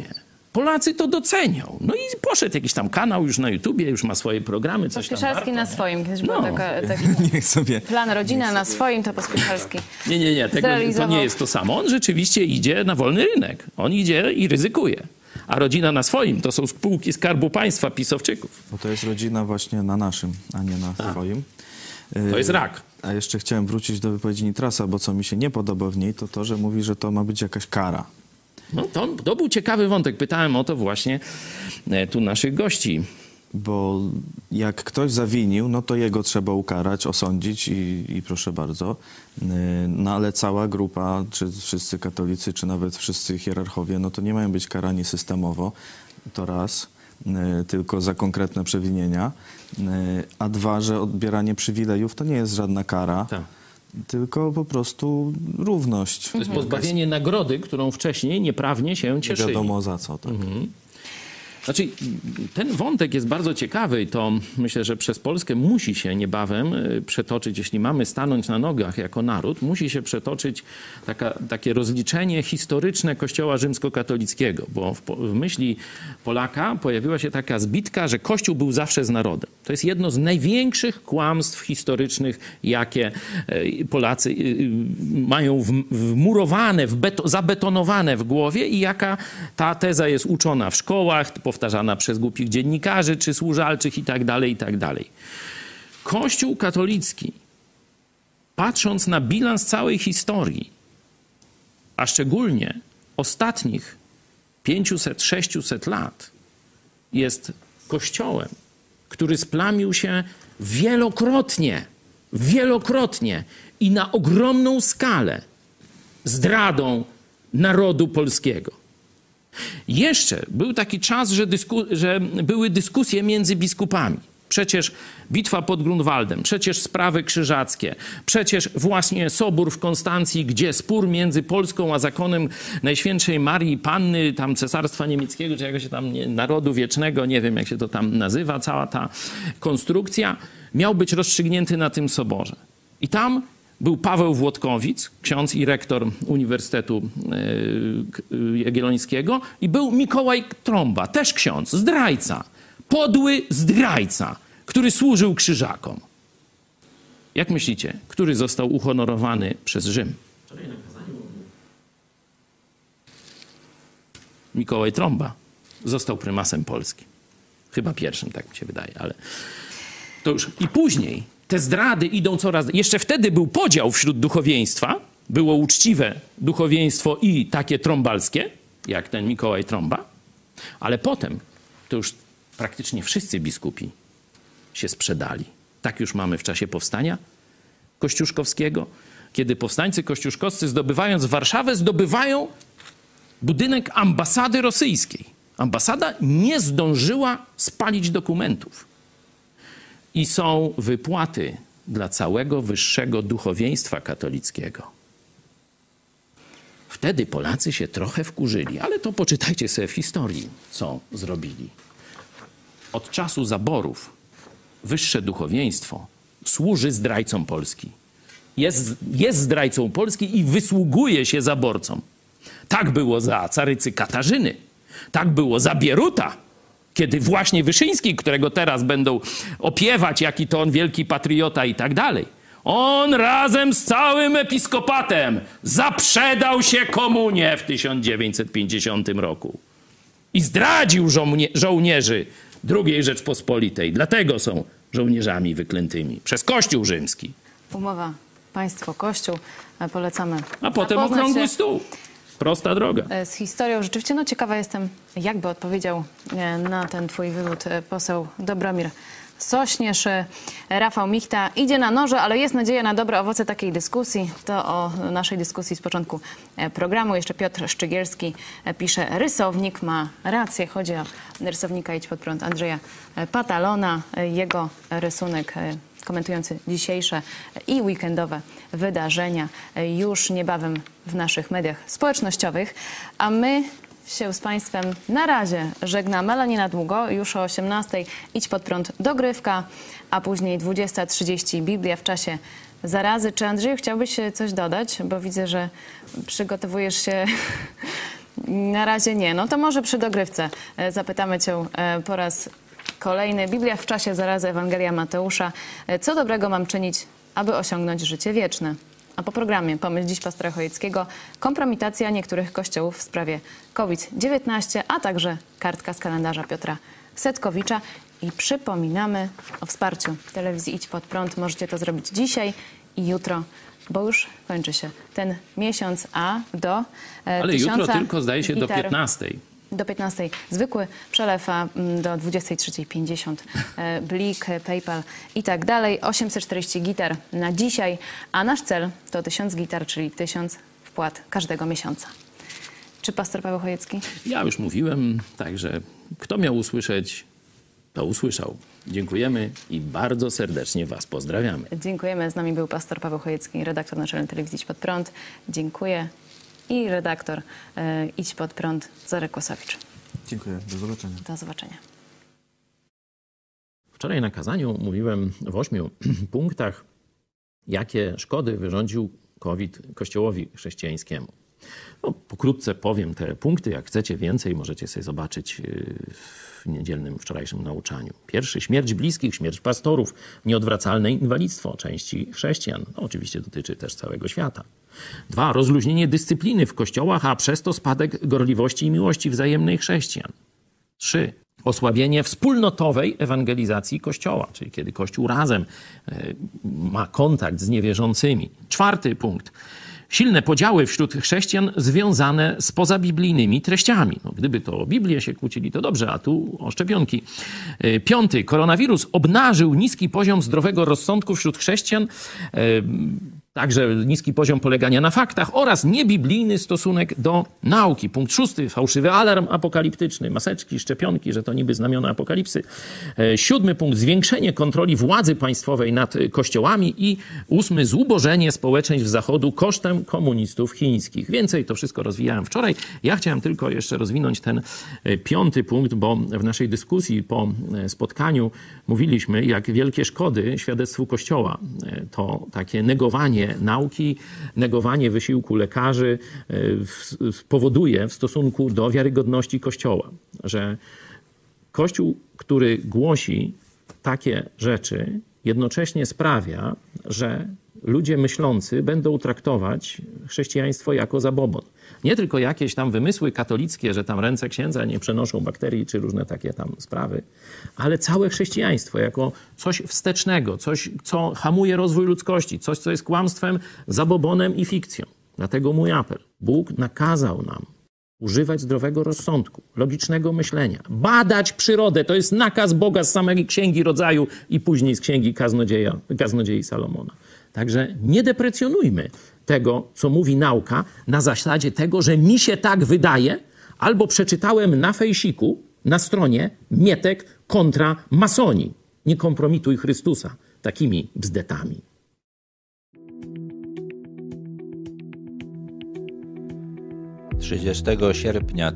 Polacy to docenią. No i poszedł jakiś tam kanał już na YouTubie, już ma swoje programy, coś tam. Pospieszalski na swoim. Kiedyś był taki Niech sobie... plan rodzina na swoim, to Pospieszalski. Nie. To nie jest to samo. On rzeczywiście idzie na wolny rynek. On idzie i ryzykuje. A rodzina na swoim to są spółki Skarbu Państwa, pisowczyków. Bo to jest rodzina właśnie na naszym, a nie na swoim. To jest rak. A jeszcze chciałem wrócić do wypowiedzi Nitrasa, bo co mi się nie podoba w niej, to, że mówi, że to ma być jakaś kara. No to był ciekawy wątek. Pytałem o to właśnie tu naszych gości. Bo jak ktoś zawinił, no to jego trzeba ukarać, osądzić i proszę bardzo. No ale cała grupa, czy wszyscy katolicy, czy nawet wszyscy hierarchowie, no to nie mają być karani systemowo, to raz, tylko za konkretne przewinienia. A dwa, że odbieranie przywilejów to nie jest żadna kara. Tak. Tylko po prostu równość. To jest pozbawienie nagrody, którą wcześniej nieprawnie się cieszyli. Nie wiadomo za co, tak. Znaczy, ten wątek jest bardzo ciekawy i to myślę, że przez Polskę musi się niebawem przetoczyć, jeśli mamy stanąć na nogach jako naród, musi się przetoczyć takie rozliczenie historyczne Kościoła rzymskokatolickiego, bo w myśli Polaka pojawiła się taka zbitka, że Kościół był zawsze z narodem. To jest jedno z największych kłamstw historycznych, jakie Polacy mają wmurowane, zabetonowane w głowie i jaka ta teza jest uczona w szkołach, powtarzana przez głupich dziennikarzy czy służalczych i tak dalej, i tak dalej. Kościół katolicki, patrząc na bilans całej historii, a szczególnie ostatnich 500-600 lat, jest kościołem, który splamił się wielokrotnie i na ogromną skalę zdradą narodu polskiego. Jeszcze był taki czas, że były dyskusje między biskupami. Przecież bitwa pod Grunwaldem, przecież sprawy krzyżackie, przecież właśnie Sobór w Konstancji, gdzie spór między Polską a zakonem Najświętszej Marii Panny, tam Cesarstwa Niemieckiego, czy jakoś tam Narodu Wiecznego, nie wiem jak się to tam nazywa, cała ta konstrukcja, miał być rozstrzygnięty na tym soborze. I tam był Paweł Włodkowic, ksiądz i rektor Uniwersytetu Jagiellońskiego i był Mikołaj Trąba, też ksiądz, zdrajca, podły zdrajca, który służył krzyżakom. Jak myślicie, który został uhonorowany przez Rzym? Mikołaj Trąba został prymasem Polski. Chyba pierwszym, tak mi się wydaje, ale to już. I później te zdrady idą coraz... Jeszcze wtedy był podział wśród duchowieństwa. Było uczciwe duchowieństwo i takie trąbalskie, jak ten Mikołaj Trąba. Ale potem to już praktycznie wszyscy biskupi się sprzedali. Tak już mamy w czasie powstania kościuszkowskiego, kiedy powstańcy kościuszkowscy zdobywając Warszawę, zdobywają budynek ambasady rosyjskiej. Ambasada nie zdążyła spalić dokumentów. I są wypłaty dla całego wyższego duchowieństwa katolickiego. Wtedy Polacy się trochę wkurzyli, ale to poczytajcie sobie w historii, co zrobili. Od czasu zaborów wyższe duchowieństwo służy zdrajcom Polski. Jest zdrajcą Polski i wysługuje się zaborcom. Tak było za carycy Katarzyny. Tak było za Bieruta. Kiedy właśnie Wyszyński, którego teraz będą opiewać, jaki to on wielki patriota i tak dalej, on razem z całym episkopatem zaprzedał się komunie w 1950 roku. I zdradził żołnierzy II Rzeczpospolitej. Dlatego są żołnierzami wyklętymi przez Kościół rzymski. Umowa państwo-kościół. Polecamy. A potem okrągły stół. Prosta droga. Z historią rzeczywiście, no ciekawa jestem, jakby odpowiedział na ten twój wywód poseł Dobromir Sośnierz. Rafał Michta idzie na noże, ale jest nadzieja na dobre owoce takiej dyskusji. To o naszej dyskusji z początku programu. Jeszcze Piotr Szczygielski pisze, rysownik ma rację. Chodzi o rysownika Idź Pod Prąd Andrzeja Patalona. Jego rysunek komentujący dzisiejsze i weekendowe wydarzenia już niebawem w naszych mediach społecznościowych. A my się z Państwem na razie żegnamy, ale nie na długo. Już o 18:00 Idź Pod Prąd dogrywka, a później 20:30 Biblia w czasie zarazy. Czy Andrzeju chciałbyś coś dodać? Bo widzę, że przygotowujesz się Na razie nie. No to może przy dogrywce zapytamy Cię po raz kolejny. Biblia w czasie zarazy, Ewangelia Mateusza. Co dobrego mam czynić, aby osiągnąć życie wieczne? A po programie pomysł dziś pastora Chojeckiego, kompromitacja niektórych kościołów w sprawie COVID-19, a także kartka z kalendarza Piotra Setkowicza. I przypominamy o wsparciu telewizji Idź Pod Prąd. Możecie to zrobić dzisiaj i jutro, bo już kończy się ten miesiąc, a do Ale jutro tylko zdaje się do 15. Do 15 zwykły przelew, a do 23:50 Blik, PayPal i tak dalej. 840 gitar na dzisiaj, a nasz cel to 1000 gitar, czyli 1000 wpłat każdego miesiąca. Czy pastor Paweł Chojecki? Ja już mówiłem, także kto miał usłyszeć, to usłyszał. Dziękujemy i bardzo serdecznie Was pozdrawiamy. Dziękujemy. Z nami był pastor Paweł Chojecki, redaktor naczelny telewizji Idź Pod Prąd. Dziękuję. I redaktor Idź Pod Prąd, Zarek Kłosowicz. Dziękuję. Do zobaczenia. Do zobaczenia. Wczoraj na kazaniu mówiłem w 8 punktach, jakie szkody wyrządził COVID Kościołowi chrześcijańskiemu. No, pokrótce powiem te punkty. Jak chcecie więcej, możecie sobie zobaczyć w niedzielnym wczorajszym nauczaniu. Pierwszy, śmierć bliskich, śmierć pastorów, nieodwracalne inwalidztwo części chrześcijan. No, oczywiście dotyczy też całego świata. 2, rozluźnienie dyscypliny w kościołach, a przez to spadek gorliwości i miłości wzajemnej chrześcijan. 3, osłabienie wspólnotowej ewangelizacji Kościoła, czyli kiedy Kościół razem ma kontakt z niewierzącymi. 4 punkt. Silne podziały wśród chrześcijan związane z pozabiblijnymi treściami. No, gdyby to o Biblię się kłócili, to dobrze, a tu o szczepionki. 5. Koronawirus obnażył niski poziom zdrowego rozsądku wśród chrześcijan, także niski poziom polegania na faktach oraz niebiblijny stosunek do nauki. Punkt 6. Fałszywy alarm apokaliptyczny, maseczki, szczepionki, że to niby znamiona apokalipsy. 7. punkt. Zwiększenie kontroli władzy państwowej nad kościołami. I 8. Zubożenie społeczeństw Zachodu kosztem komunistów chińskich. Więcej to wszystko rozwijałem wczoraj. Ja chciałem tylko jeszcze rozwinąć ten 5. punkt, bo w naszej dyskusji po spotkaniu mówiliśmy, jak wielkie szkody świadectwu Kościoła to takie negowanie nauki, negowanie wysiłku lekarzy powoduje w stosunku do wiarygodności Kościoła, że Kościół, który głosi takie rzeczy, jednocześnie sprawia, że ludzie myślący będą traktować chrześcijaństwo jako zabobon. Nie tylko jakieś tam wymysły katolickie, że tam ręce księdza nie przenoszą bakterii, czy różne takie tam sprawy, ale całe chrześcijaństwo jako coś wstecznego, coś, co hamuje rozwój ludzkości, coś, co jest kłamstwem, zabobonem i fikcją. Dlatego mój apel. Bóg nakazał nam używać zdrowego rozsądku, logicznego myślenia, badać przyrodę. To jest nakaz Boga z samej Księgi Rodzaju i później z Księgi Kaznodziei Salomona. Także nie deprecjonujmy tego, co mówi nauka, na zasadzie tego, że mi się tak wydaje, albo przeczytałem na fejsiku, na stronie Mietek kontra masoni. Nie kompromituj Chrystusa takimi bzdetami. 30 sierpnia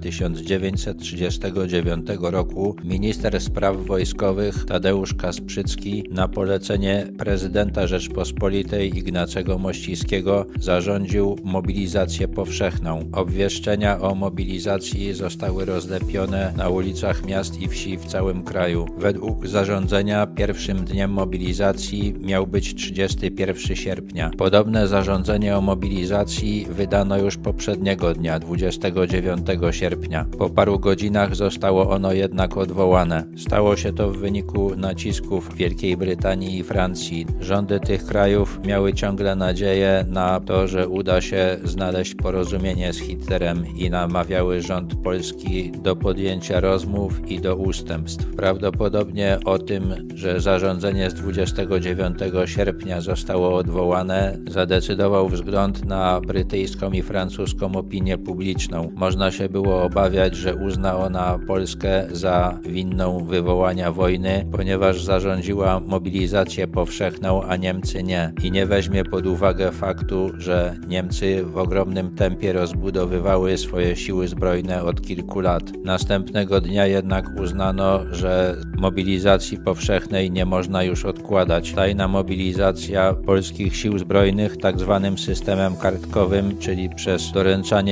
1939 roku minister spraw wojskowych Tadeusz Kasprzycki na polecenie prezydenta Rzeczpospolitej Ignacego Mościckiego zarządził mobilizację powszechną. Obwieszczenia o mobilizacji zostały rozlepione na ulicach miast i wsi w całym kraju. Według zarządzenia pierwszym dniem mobilizacji miał być 31 sierpnia. Podobne zarządzenie o mobilizacji wydano już poprzedniego dnia, 29 sierpnia. Po paru godzinach zostało ono jednak odwołane. Stało się to w wyniku nacisków Wielkiej Brytanii i Francji. Rządy tych krajów miały ciągle nadzieję na to, że uda się znaleźć porozumienie z Hitlerem i namawiały rząd polski do podjęcia rozmów i do ustępstw. Prawdopodobnie o tym, że zarządzenie z 29 sierpnia zostało odwołane, zadecydował wzgląd na brytyjską i francuską opinię publiczną. Można się było obawiać, że uzna ona Polskę za winną wywołania wojny, ponieważ zarządziła mobilizację powszechną, a Niemcy nie. I nie weźmie pod uwagę faktu, że Niemcy w ogromnym tempie rozbudowywały swoje siły zbrojne od kilku lat. Następnego dnia jednak uznano, że mobilizacji powszechnej nie można już odkładać. Tajna mobilizacja polskich sił zbrojnych tak zwanym systemem kartkowym, czyli przez doręczanie indywidualnych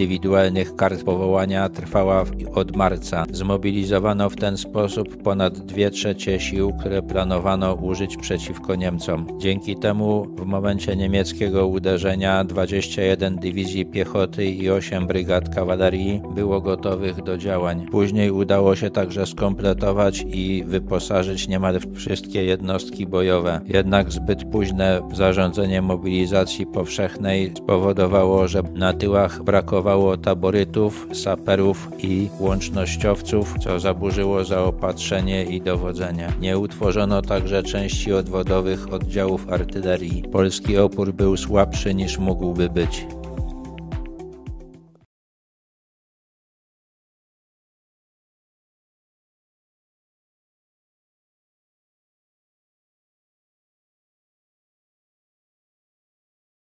indywidualnych kart powołania trwała od marca. Zmobilizowano w ten sposób ponad 2/3 sił, które planowano użyć przeciwko Niemcom. Dzięki temu w momencie niemieckiego uderzenia 21 dywizji piechoty i 8 brygad kawalerii było gotowych do działań. Później udało się także skompletować i wyposażyć niemal wszystkie jednostki bojowe. Jednak zbyt późne zarządzenie mobilizacji powszechnej spowodowało, że na tyłach brakowało taborytów, saperów i łącznościowców, co zaburzyło zaopatrzenie i dowodzenie. Nie utworzono także części odwodowych oddziałów artylerii. Polski opór był słabszy niż mógłby być.